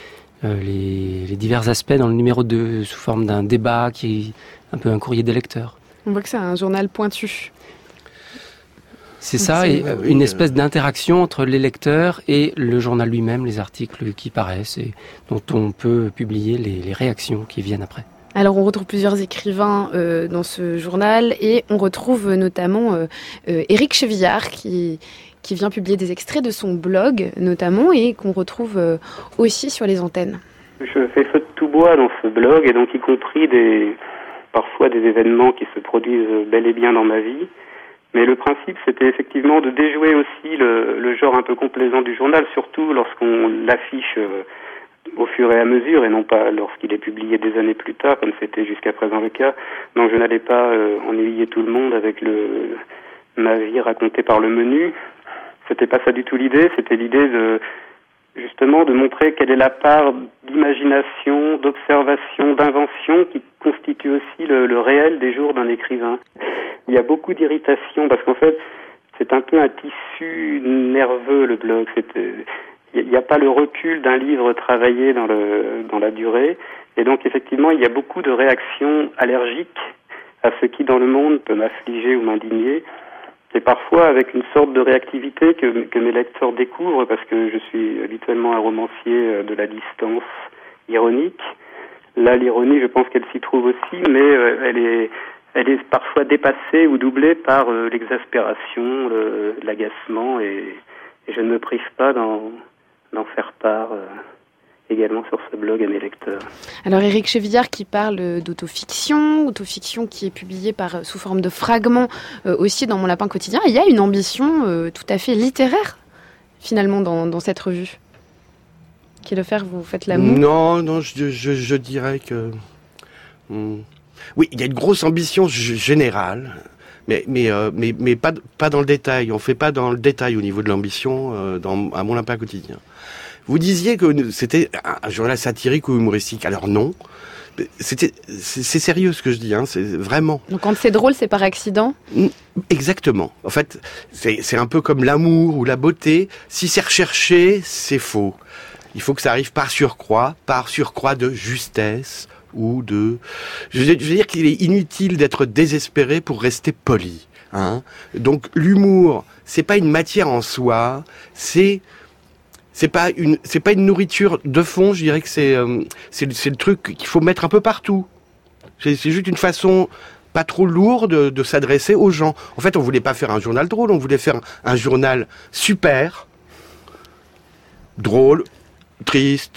les divers aspects dans le numéro 2 sous forme d'un débat qui est un peu un courrier des lecteurs. On voit que c'est un journal pointu. C'est ça, et une espèce d'interaction entre les lecteurs et le journal lui-même, les articles qui paraissent et dont on peut publier les réactions qui viennent après. Alors on retrouve plusieurs écrivains dans ce journal et on retrouve notamment Éric Chevillard qui vient publier des extraits de son blog notamment et qu'on retrouve aussi sur les antennes. Je fais feu de tout bois dans ce blog et donc y compris parfois des événements qui se produisent bel et bien dans ma vie. Mais le principe, c'était effectivement de déjouer aussi le genre un peu complaisant du journal, surtout lorsqu'on l'affiche au fur et à mesure, et non pas lorsqu'il est publié des années plus tard, comme c'était jusqu'à présent le cas. Donc je n'allais pas ennuyer tout le monde avec ma vie racontée par le menu. C'était pas ça du tout l'idée, c'était l'idée justement de montrer quelle est la part d'imagination, d'observation, d'invention qui constitue aussi le réel des jours d'un écrivain. Il y a beaucoup d'irritation parce qu'en fait, c'est un peu un tissu nerveux, le blog. Il n'y a pas le recul d'un livre travaillé dans la durée. Et donc, effectivement, il y a beaucoup de réactions allergiques à ce qui, dans le monde, peut m'affliger ou m'indigner. Et parfois avec une sorte de réactivité que mes lecteurs découvrent, parce que je suis habituellement un romancier de la distance ironique. Là, l'ironie, je pense qu'elle s'y trouve aussi, mais elle est parfois dépassée ou doublée par l'exaspération, l'agacement, et je ne me prive pas d'en faire part également sur ce blog à mes lecteurs. Alors Éric Chevillard qui parle d'autofiction qui est publiée sous forme de fragments aussi dans Mon Lapin Quotidien. Il y a une ambition tout à fait littéraire finalement dans cette revue. Qui le faire, vous faites la moue ? Non, je dirais que... Oui, il y a une grosse ambition générale, mais pas dans le détail. On fait pas dans le détail au niveau de l'ambition à Mon Lapin Quotidien. Vous disiez que c'était un journal satirique ou humoristique. Alors non, c'est sérieux ce que je dis, hein, c'est vraiment. Donc quand c'est drôle, c'est par accident ? Exactement. En fait, c'est un peu comme l'amour ou la beauté. Si c'est recherché, c'est faux. Il faut que ça arrive par surcroît de justesse ou de... Je veux dire qu'il est inutile d'être désespéré pour rester poli. Hein. Donc l'humour, c'est pas une matière en soi, c'est pas une nourriture de fond. Je dirais que c'est le truc qu'il faut mettre un peu partout. C'est juste une façon pas trop lourde de s'adresser aux gens. En fait, on voulait pas faire un journal drôle, on voulait faire un journal super, drôle, triste,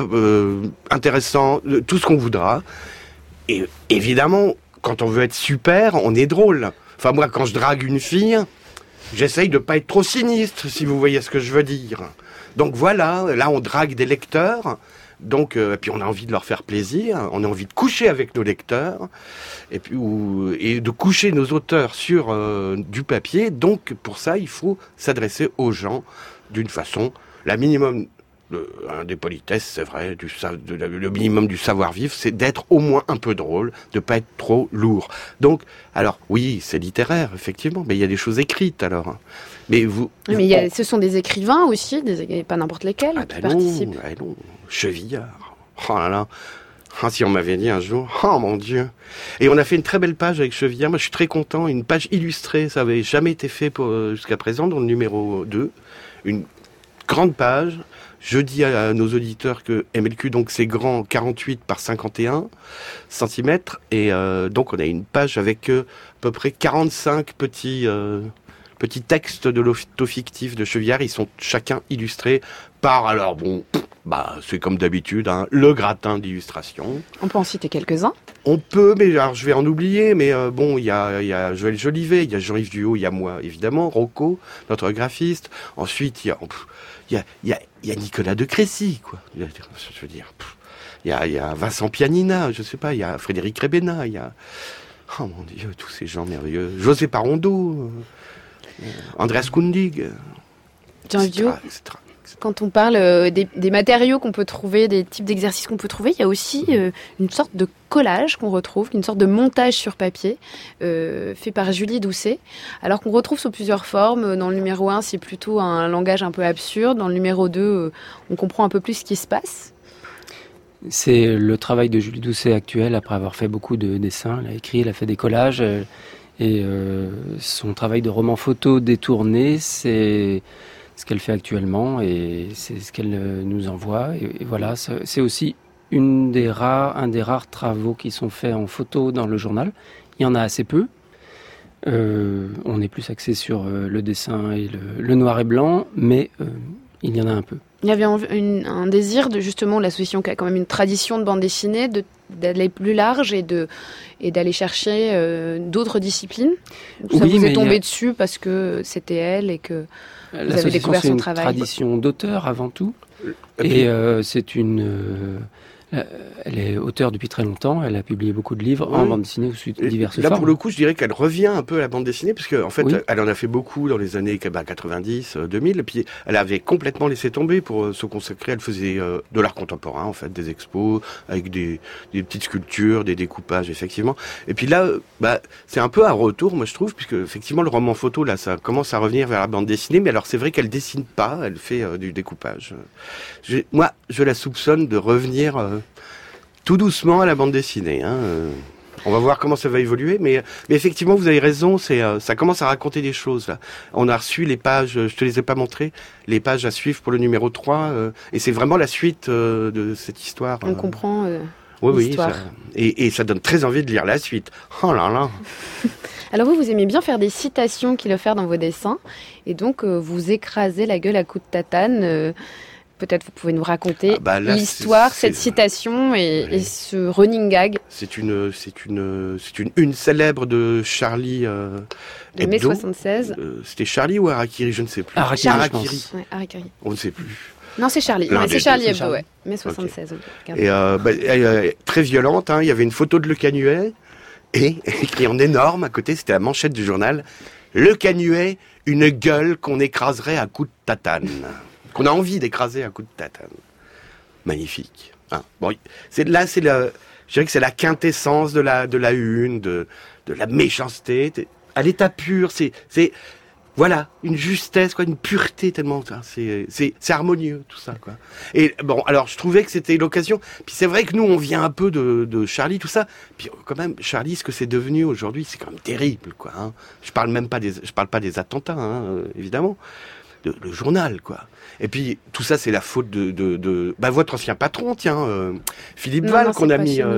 intéressant, tout ce qu'on voudra. Et évidemment, quand on veut être super, on est drôle. Enfin, moi, quand je drague une fille, j'essaye de pas être trop sinistre, si vous voyez ce que je veux dire. Donc voilà, là, on drague des lecteurs. Donc, et puis on a envie de leur faire plaisir, on a envie de coucher avec nos lecteurs, et puis et de coucher nos auteurs sur du papier. Donc, pour ça, il faut s'adresser aux gens d'une façon, la minimum des politesses, c'est vrai, le minimum du savoir-vivre, c'est d'être au moins un peu drôle, de pas être trop lourd. Donc, alors, oui, c'est littéraire, effectivement, mais il y a des choses écrites, alors. Hein. Mais ce sont des écrivains aussi, pas n'importe lesquels qui participent. Non, Chevillard. Oh là là. Ah, si on m'avait dit un jour, oh mon Dieu. Et on a fait une très belle page avec Chevillard. Moi, je suis très content. Une page illustrée, ça avait jamais été fait jusqu'à présent, dans le numéro 2. Une grande page. Je dis à nos auditeurs que MLQ, donc, c'est grand, 48 par 51 cm. Et donc, on a une page avec à peu près 45 petits textes de l'auto-fictif de Chevillard. Ils sont chacun illustrés par, alors bon, c'est comme d'habitude, hein, le gratin d'illustration. On peut en citer quelques-uns. On peut, mais alors je vais en oublier, mais bon, il y a Joël Jolivet, il y a Jean-Yves Duhaut, il y a moi, évidemment, Rocco, notre graphiste. Ensuite, il y a Nicolas de Crécy, quoi. Je veux dire, il y a Vincent Pianina, je sais pas, il y a Frédéric Rebena, il y a, oh mon Dieu, tous ces gens merveilleux. José Parondo, Andreas Kundig, etc. Quand on parle des matériaux qu'on peut trouver, des types d'exercices qu'on peut trouver, il y a aussi une sorte de collage qu'on retrouve, une sorte de montage sur papier fait par Julie Doucet, alors qu'on retrouve sous plusieurs formes. Dans le numéro 1, c'est plutôt un langage un peu absurde. Dans le numéro 2, on comprend un peu plus ce qui se passe. C'est le travail de Julie Doucet actuel, après avoir fait beaucoup de dessins. Elle a écrit, elle a fait des collages. Et son travail de roman photo détourné, c'est ce qu'elle fait actuellement et c'est ce qu'elle nous envoie. Et voilà, c'est aussi un des rares travaux qui sont faits en photo dans le journal. Il y en a assez peu. On est plus axé sur le dessin et le noir et blanc, mais il y en a un peu. Il y avait un désir de justement l'association qui a quand même une tradition de bande dessinée, d'aller plus large et d'aller chercher d'autres disciplines. Ça vous est tombé dessus parce que c'était elle et que vous avez découvert son travail. C'est une tradition d'auteur avant tout. Et elle est auteure depuis très longtemps, elle a publié beaucoup de livres en bande dessinée sous diverses formes. Là, pour le coup, je dirais qu'elle revient un peu à la bande dessinée, parce qu'en fait, elle en a fait beaucoup dans les années 90, 2000, et puis elle avait complètement laissé tomber pour se consacrer. Elle faisait de l'art contemporain, en fait, des expos, avec des petites sculptures, des découpages, effectivement. Et puis là, c'est un peu un retour, moi, je trouve, puisque effectivement, le roman photo, là, ça commence à revenir vers la bande dessinée, mais alors c'est vrai qu'elle dessine pas, elle fait du découpage. Moi, je la soupçonne de revenir tout doucement à la bande dessinée. Hein. On va voir comment ça va évoluer, mais effectivement, vous avez raison, ça commence à raconter des choses. Là. On a reçu les pages, je te les ai pas montrées, les pages à suivre pour le numéro 3, et c'est vraiment la suite de cette histoire. On comprend l'histoire. Oui, et ça donne très envie de lire la suite. Oh là là. Alors vous aimez bien faire des citations qu'il offert dans vos dessins, et donc vous écrasez la gueule à coups de tatane. Peut-être vous pouvez nous raconter l'histoire, cette citation et ce running gag. C'est une célèbre de Charlie de mai 76. C'était Charlie ou Harakiri, je ne sais plus. Harakiri. Ouais, Harakiri. On ne sait plus. Non, c'est Charlie. C'est Charlie Hebdo, ouais. Mai 76. Okay. Et très violente. Hein. Il y avait une photo de Le Canuet et écrit en énorme à côté, c'était la manchette du journal. Le Canuet, une gueule qu'on écraserait à coups de tatane. Qu'on a envie d'écraser à coups de tatane. Magnifique. Hein. Bon, c'est Je dirais que c'est la quintessence de la une, de la méchanceté. À l'état pur, c'est voilà, une justesse, quoi, une pureté tellement, c'est harmonieux, tout ça, quoi. Et bon, alors, je trouvais que c'était l'occasion. Puis c'est vrai que nous, on vient un peu de Charlie, tout ça. Puis quand même, Charlie, ce que c'est devenu aujourd'hui, c'est quand même terrible, quoi. Hein. Je parle pas des attentats, hein, évidemment. Le journal, quoi. Et puis, tout ça, c'est la faute de votre ancien patron, tiens, Philippe Val, qu'on a mis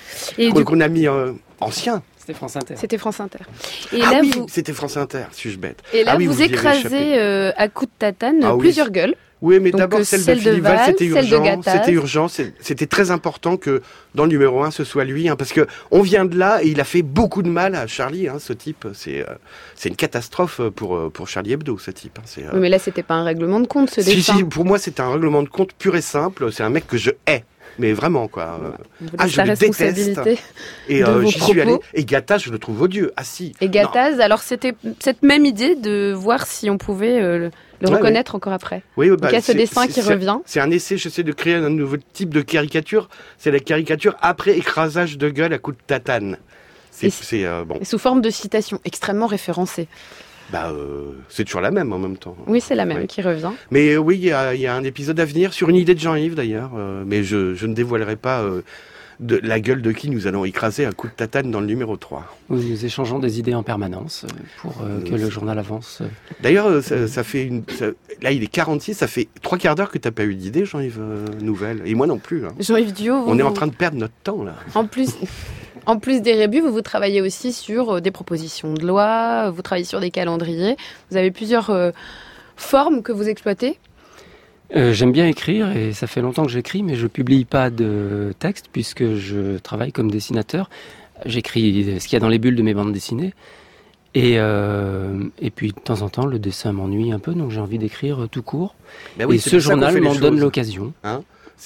ancien. C'était France Inter. Et là, oui, c'était France Inter, suis-je bête. Et là, vous écrasez à coups de tatane plusieurs gueules. Oui, mais d'abord, celle de Philippe Val, c'était urgent. C'était très important que dans le numéro 1, ce soit lui, hein, parce que on vient de là et il a fait beaucoup de mal à Charlie, hein, ce type. C'est une catastrophe pour Charlie Hebdo, ce type. Hein, oui, mais là, c'était pas un règlement de compte, ce dessin. Si, pour moi, c'était un règlement de compte pur et simple. C'est un mec que je hais. Mais vraiment, quoi. Je le déteste. Et j'y suis allé. Et Gattaz, je le trouve odieux. Ah si. Et Gattaz, alors c'était cette même idée de voir si on pouvait le reconnaître encore après. Oui, donc il y a ce dessin qui revient. C'est un essai, j'essaie de créer un nouveau type de caricature. C'est la caricature après écrasage de gueule à coups de tatane. Bon. Et sous forme de citation extrêmement référencée. C'est toujours la même en même temps. Oui, c'est la même qui revient. Mais oui, il y a un épisode à venir sur une idée de Jean-Yves d'ailleurs, mais je ne dévoilerai pas de la gueule de qui nous allons écraser un coup de tatane dans le numéro 3. Oui, nous échangeons des idées en permanence pour que le journal avance. D'ailleurs, ça fait là, il est 46, ça fait 3/4 d'heure que tu n'as pas eu d'idée, Jean-Yves, nouvelle. Et moi non plus. Hein. Jean-Yves Duhaut, on est en train de perdre notre temps là. En plus des rébus, vous travaillez aussi sur des propositions de loi, vous travaillez sur des calendriers. Vous avez plusieurs formes que vous exploitez. J'aime bien écrire et ça fait longtemps que j'écris, mais je publie pas de texte puisque je travaille comme dessinateur. J'écris ce qu'il y a dans les bulles de mes bandes dessinées. Et puis de temps en temps, le dessin m'ennuie un peu, donc j'ai envie d'écrire tout court. Oui, et ce journal m'en donne l'occasion. Hein,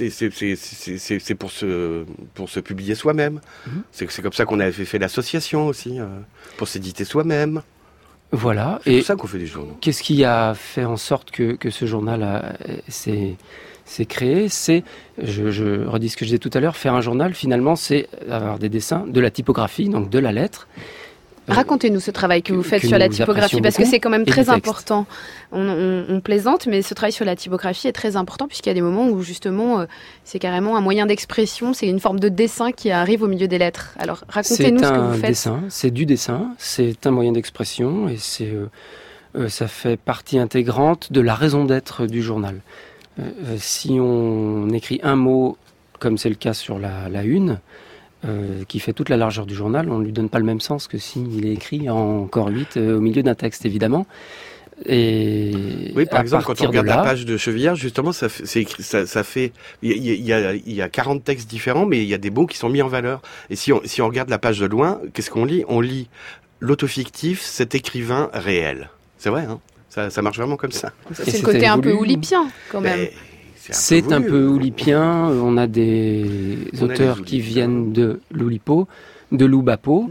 c'est pour se publier soi-même. C'est comme ça qu'on avait fait l'association aussi, pour s'éditer soi-même. Voilà. C'est pour ça qu'on fait des journaux. Qu'est-ce qui a fait en sorte que ce journal s'est créé? C'est, je redis ce que je disais tout à l'heure, faire un journal, finalement, c'est avoir des dessins, de la typographie, donc de la lettre. Racontez-nous ce travail que vous faites sur la typographie, parce que c'est quand même très important. On plaisante, mais ce travail sur la typographie est très important, puisqu'il y a des moments où, justement, c'est carrément un moyen d'expression, c'est une forme de dessin qui arrive au milieu des lettres. Alors, racontez-nous ce que vous faites. C'est du dessin, c'est un moyen d'expression, et ça fait partie intégrante de la raison d'être du journal. Si on écrit un mot, comme c'est le cas sur la une, qui fait toute la largeur du journal, on ne lui donne pas le même sens que s'il est écrit en corps 8 au milieu d'un texte, évidemment. Et oui, par exemple, quand on regarde la page de Chevillard, justement, ça fait, il y a 40 textes différents, mais il y a des mots qui sont mis en valeur. Et si on regarde la page de loin, qu'est-ce qu'on lit? On lit l'autofictif, cet écrivain réel. C'est vrai, hein? Ça marche vraiment comme ça. C'est le côté un peu oulipien, quand même. C'est un peu oulipien. On a des auteurs qui viennent de l'Oulipo, de l'Oubapo,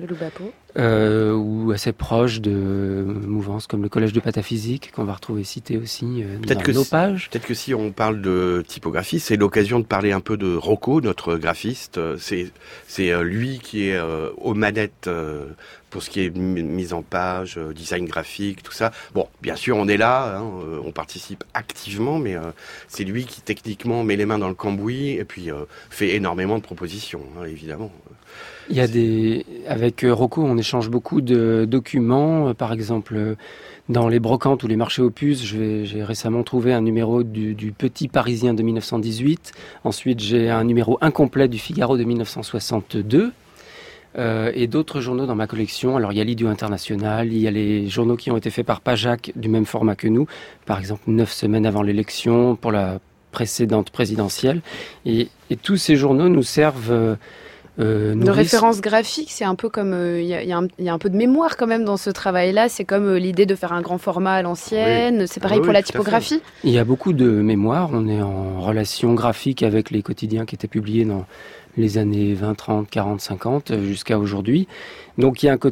ou assez proches de mouvances comme le Collège de pataphysique, qu'on va retrouver cité aussi dans nos pages. Peut-être que si on parle de typographie, c'est l'occasion de parler un peu de Rocco, notre graphiste. C'est lui qui est aux manettes pour ce qui est mise en page, design graphique, tout ça. Bon, bien sûr, on est là, hein, on participe activement, mais c'est lui qui techniquement met les mains dans le cambouis et puis fait énormément de propositions, hein, évidemment. Il y a avec Rocco, on échange beaucoup de documents. Par exemple, dans les brocantes ou les marchés aux puces, j'ai récemment trouvé un numéro du Petit Parisien de 1918. Ensuite, j'ai un numéro incomplet du Figaro de 1962. Et d'autres journaux dans ma collection. Alors, il y a l'Idiot International, il y a les journaux qui ont été faits par Pajac du même format que nous. Par exemple, 9 semaines avant l'élection, pour la précédente présidentielle. Et tous ces journaux nous servent... de référence graphique, c'est un peu comme il y a un peu de mémoire quand même dans ce travail-là. C'est comme l'idée de faire un grand format à l'ancienne. Oui. C'est pareil pour la typographie. Il y a beaucoup de mémoire. On est en relation graphique avec les quotidiens qui étaient publiés dans les années 20, 30, 40, 50 jusqu'à aujourd'hui. Donc il y a un côté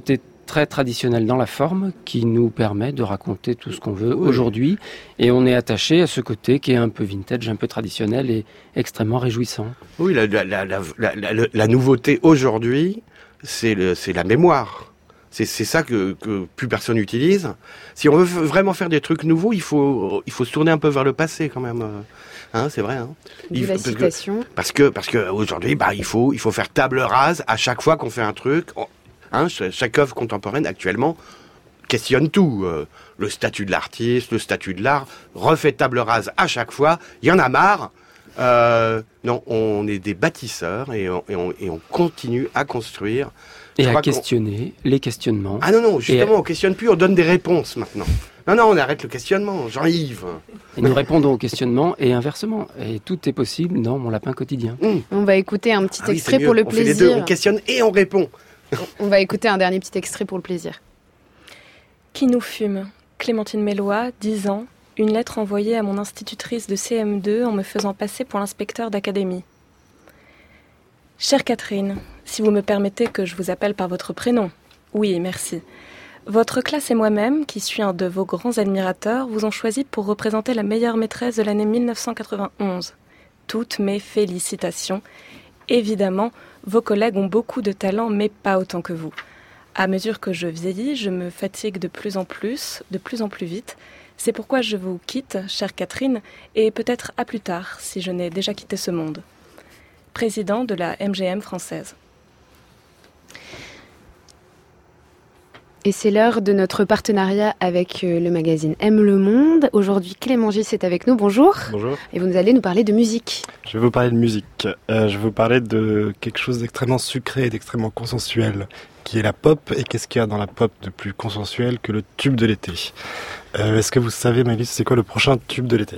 très traditionnel dans la forme qui nous permet de raconter tout ce qu'on veut aujourd'hui. Et on est attaché à ce côté qui est un peu vintage, un peu traditionnel et extrêmement réjouissant. Oui, la nouveauté aujourd'hui, c'est la mémoire. C'est ça que plus personne n'utilise. Si on veut vraiment faire des trucs nouveaux, il faut se tourner un peu vers le passé quand même. C'est vrai. La citation. Parce que aujourd'hui, il faut faire table rase à chaque fois qu'on fait un truc. Chaque œuvre contemporaine actuellement questionne tout. Le statut de l'artiste, le statut de l'art, refait table rase à chaque fois. Il y en a marre. Non, on est des bâtisseurs et on continue à construire. Et à questionner les questionnements. Ah non, justement, on questionne plus, on donne des réponses maintenant. Non, on arrête le questionnement, Jean-Yves. Et nous répondons aux questionnements et inversement. Et tout est possible dans Mon Lapin Quotidien. On va écouter un petit extrait pour le plaisir. On fait les deux, on questionne et on répond. On va écouter un dernier petit extrait pour le plaisir. Qui nous fume ? Clémentine Mélois, 10 ans, une lettre envoyée à mon institutrice de CM2 en me faisant passer pour l'inspecteur d'académie. Chère Catherine, si vous me permettez que je vous appelle par votre prénom. Oui, merci. Votre classe et moi-même, qui suis un de vos grands admirateurs, vous ont choisi pour représenter la meilleure maîtresse de l'année 1991. Toutes mes félicitations. Évidemment, vos collègues ont beaucoup de talent, mais pas autant que vous. À mesure que je vieillis, je me fatigue de plus en plus vite. C'est pourquoi je vous quitte, chère Catherine, et peut-être à plus tard, si je n'ai déjà quitté ce monde. Président de la MGM française. Et c'est l'heure de notre partenariat avec le magazine Aime le Monde. Aujourd'hui, Clément Gis est avec nous. Bonjour. Bonjour. Et vous allez nous parler de musique. Je vais vous parler de musique. Je vais vous parler de quelque chose d'extrêmement sucré et d'extrêmement consensuel, qui est la pop. Et qu'est-ce qu'il y a dans la pop de plus consensuel que le tube de l'été ? Est-ce que vous savez, Maëlys, c'est quoi le prochain tube de l'été ?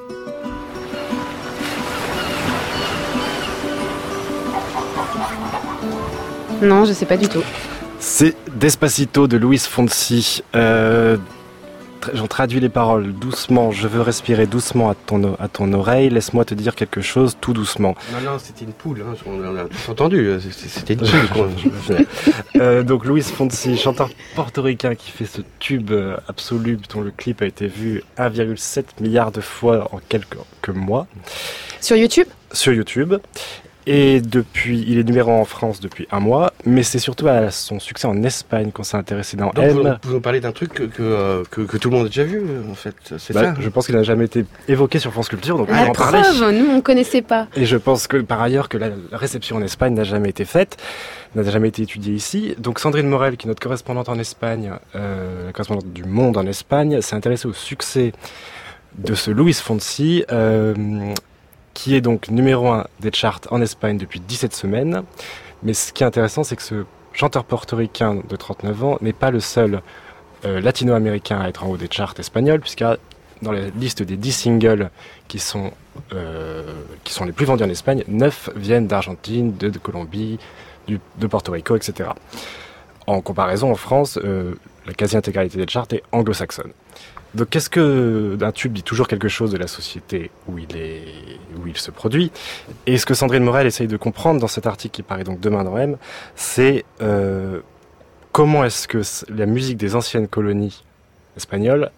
Non, je sais pas du tout. C'est Despacito de Luis Fonsi. J'en traduis les paroles doucement. Je veux respirer doucement à ton oreille. Laisse-moi te dire quelque chose tout doucement. Non, c'était une poule. On a tout entendu. C'était une poule. Donc Luis Fonsi, chanteur portoricain qui fait ce tube absolu dont le clip a été vu 1,7 milliard de fois en quelques mois. Sur YouTube ? Sur YouTube. Et il est numéro 1 en France depuis 1 mois, mais c'est surtout à son succès en Espagne qu'on s'est intéressé dans Donc M. Vous pouvez parler d'un truc que tout le monde a déjà vu, en fait, c'est ça ? Je pense qu'il n'a jamais été évoqué sur France Culture, donc on va en parler. Nous, on ne connaissait pas. Et je pense que, par ailleurs, que la réception en Espagne n'a jamais été faite, n'a jamais été étudiée ici. Donc Sandrine Morel, qui est notre correspondante en Espagne, la correspondante du Monde en Espagne, s'est intéressée au succès de ce Luis Fonsi, qui est donc numéro 1 des charts en Espagne depuis 17 semaines. Mais ce qui est intéressant, c'est que ce chanteur portoricain de 39 ans n'est pas le seul latino-américain à être en haut des charts espagnols, puisqu'il y a dans la liste des 10 singles qui sont les plus vendus en Espagne, 9 viennent d'Argentine, de Colombie, de Porto Rico, etc. En comparaison, en France, la quasi-intégralité des charts est anglo-saxonne. Donc qu'est-ce que un tube dit toujours quelque chose de la société où il se produit. Et ce que Sandrine Morel essaye de comprendre dans cet article qui paraît donc demain dans M, c'est comment est-ce que la musique des anciennes colonies espagnoles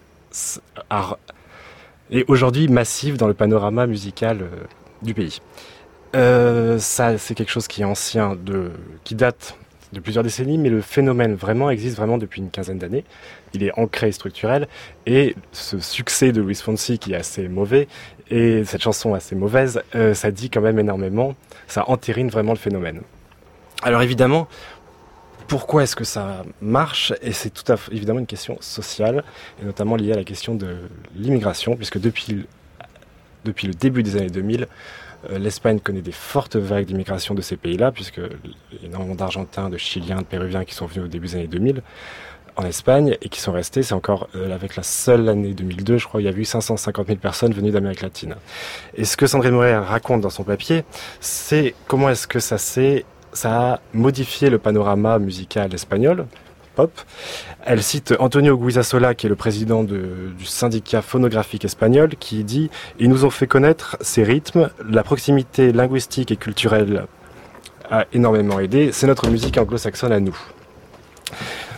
est aujourd'hui massive dans le panorama musical du pays. Ça, c'est quelque chose qui est ancien, qui date de plusieurs décennies, mais le phénomène existe vraiment depuis une quinzaine d'années. Il est ancré et structurel, et ce succès de Luis Fonsi qui est assez mauvais, et cette chanson assez mauvaise, ça dit quand même énormément, ça entérine vraiment le phénomène. Alors évidemment, pourquoi est-ce que ça marche ? Et c'est tout à fait évidemment une question sociale, et notamment liée à la question de l'immigration, puisque depuis le début des années 2000, l'Espagne connaît des fortes vagues d'immigration de ces pays-là, puisque il y a énormément d'Argentins, de Chiliens, de Péruviens qui sont venus au début des années 2000 en Espagne et qui sont restés. C'est encore avec la seule année 2002, je crois, il y a eu 550 000 personnes venues d'Amérique latine. Et ce que Sandrine Morel raconte dans son papier, c'est comment est-ce que ça a modifié le panorama musical espagnol, pop. Elle cite Antonio Guisasola, qui est le président du syndicat phonographique espagnol, qui dit « Ils nous ont fait connaître ces rythmes, la proximité linguistique et culturelle a énormément aidé, c'est notre musique anglo-saxonne à nous. »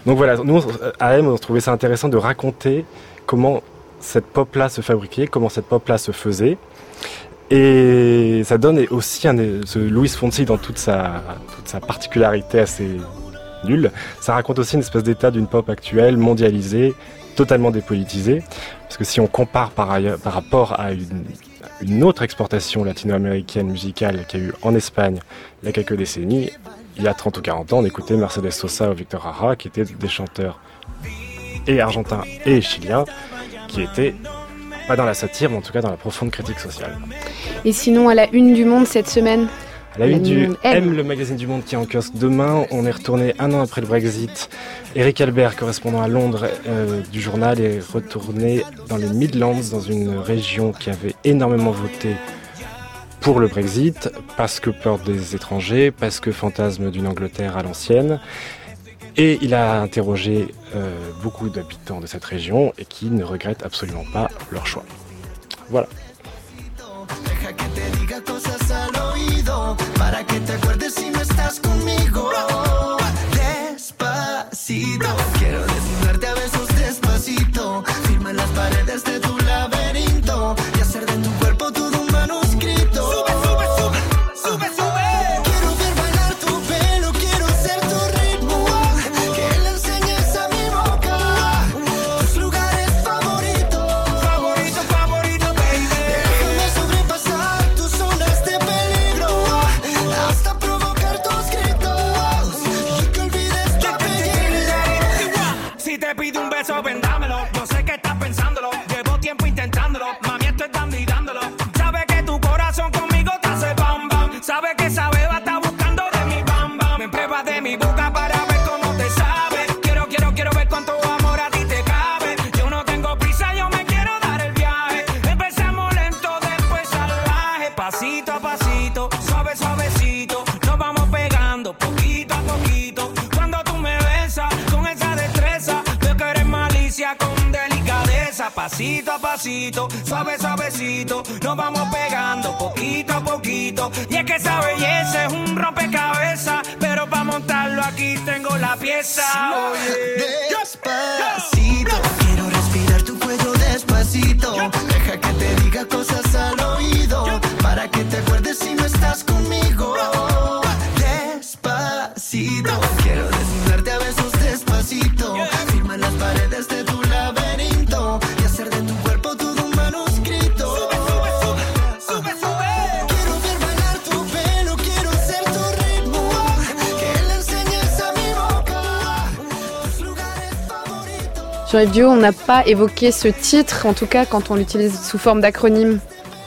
Donc voilà, nous, à M, on trouvait ça intéressant de raconter comment cette pop-là se fabriquait, comment cette pop-là se faisait. Et ça donne aussi ce Luis Fonsi dans toute sa particularité assez nulle. Ça raconte aussi une espèce d'état d'une pop actuelle, mondialisée, totalement dépolitisée. Parce que si on compare par rapport à une autre exportation latino-américaine musicale qu'il y a eu en Espagne il y a quelques décennies, il y a 30 ou 40 ans, on écoutait Mercedes Sosa ou Victor Jara, qui étaient des chanteurs et argentins et chiliens, qui étaient pas dans la satire, mais en tout cas dans la profonde critique sociale. Et sinon, à la une du Monde cette semaine, à la une du M, le magazine du Monde qui est en kiosque demain, on est retourné un an après le Brexit. Eric Albert, correspondant à Londres du journal, est retourné dans les Midlands, dans une région qui avait énormément voté pour le Brexit, parce que peur des étrangers, parce que fantasme d'une Angleterre à l'ancienne. Et il a interrogé beaucoup d'habitants de cette région et qui ne regrettent absolument pas leur choix. Voilà. Pasito a pasito, suave suavecito, nos vamos pegando poquito a poquito. Y es que esa belleza es un rompecabezas, pero para montarlo aquí tengo la pieza. Oye, despacito, quiero respirar tu cuello despacito. Deja que te diga cosas al oído, para que te acuerdes si no estás conmigo. Despacito, quiero desnudarte a besos despacito. Firma las paredes de tu laberinto. Jean-Yves Duhaut, on n'a pas évoqué ce titre, en tout cas quand on l'utilise sous forme d'acronyme.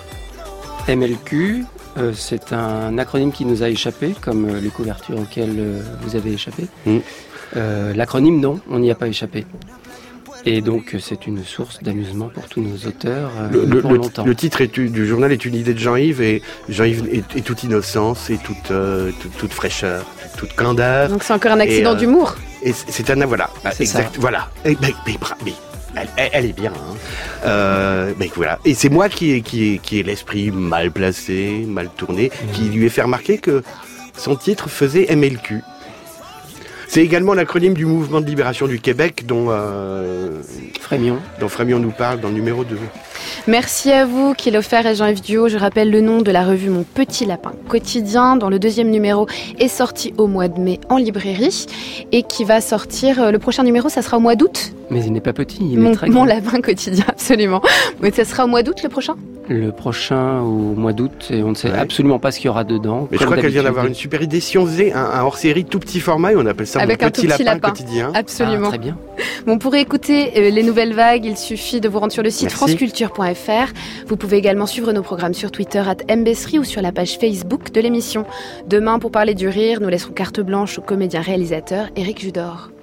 MLQ, c'est un acronyme qui nous a échappé, comme les couvertures auxquelles vous avez échappé. L'acronyme, non, on n'y a pas échappé. Et donc c'est une source d'amusement pour tous nos auteurs pour longtemps. Le titre du journal est une idée de Jean-Yves, et Jean-Yves est toute innocence et toute fraîcheur, toute candeur. Donc c'est encore un accident d'humour. Et c'est un voilà, c'est exact, ça. Voilà. Mais elle est bien. Voilà. Et c'est moi qui ai l'esprit mal placé, mal tourné, qui lui ai fait remarquer que son titre faisait MLQ. C'est également l'acronyme du mouvement de libération du Québec dont Frémion nous parle dans le numéro 2. Merci à vous, Kilofer et Jean-Yves Duhaut. Je rappelle le nom de la revue Mon Petit Lapin Quotidien, dont le 2e numéro est sorti au mois de mai en librairie et qui va sortir, le prochain numéro, ça sera au mois d'août. Mais il n'est pas petit, il est très grand. Mon Lapin Quotidien, absolument. Mais ça sera au mois d'août le prochain ? Le prochain au mois d'août, et on ne sait absolument pas ce qu'il y aura dedans. Mais je crois qu'elle vient d'avoir une super idée. Si on faisait un hors-série tout petit format, et on appelle ça avec Mon Petit Lapin Quotidien. Absolument. Ah, très bien. Bon, pour écouter les nouvelles vagues, il suffit de vous rendre sur le site franceculture.fr. Vous pouvez également suivre nos programmes sur Twitter @mbessery ou sur la page Facebook de l'émission. Demain, pour parler du rire, nous laisserons carte blanche au comédien réalisateur Éric Judor.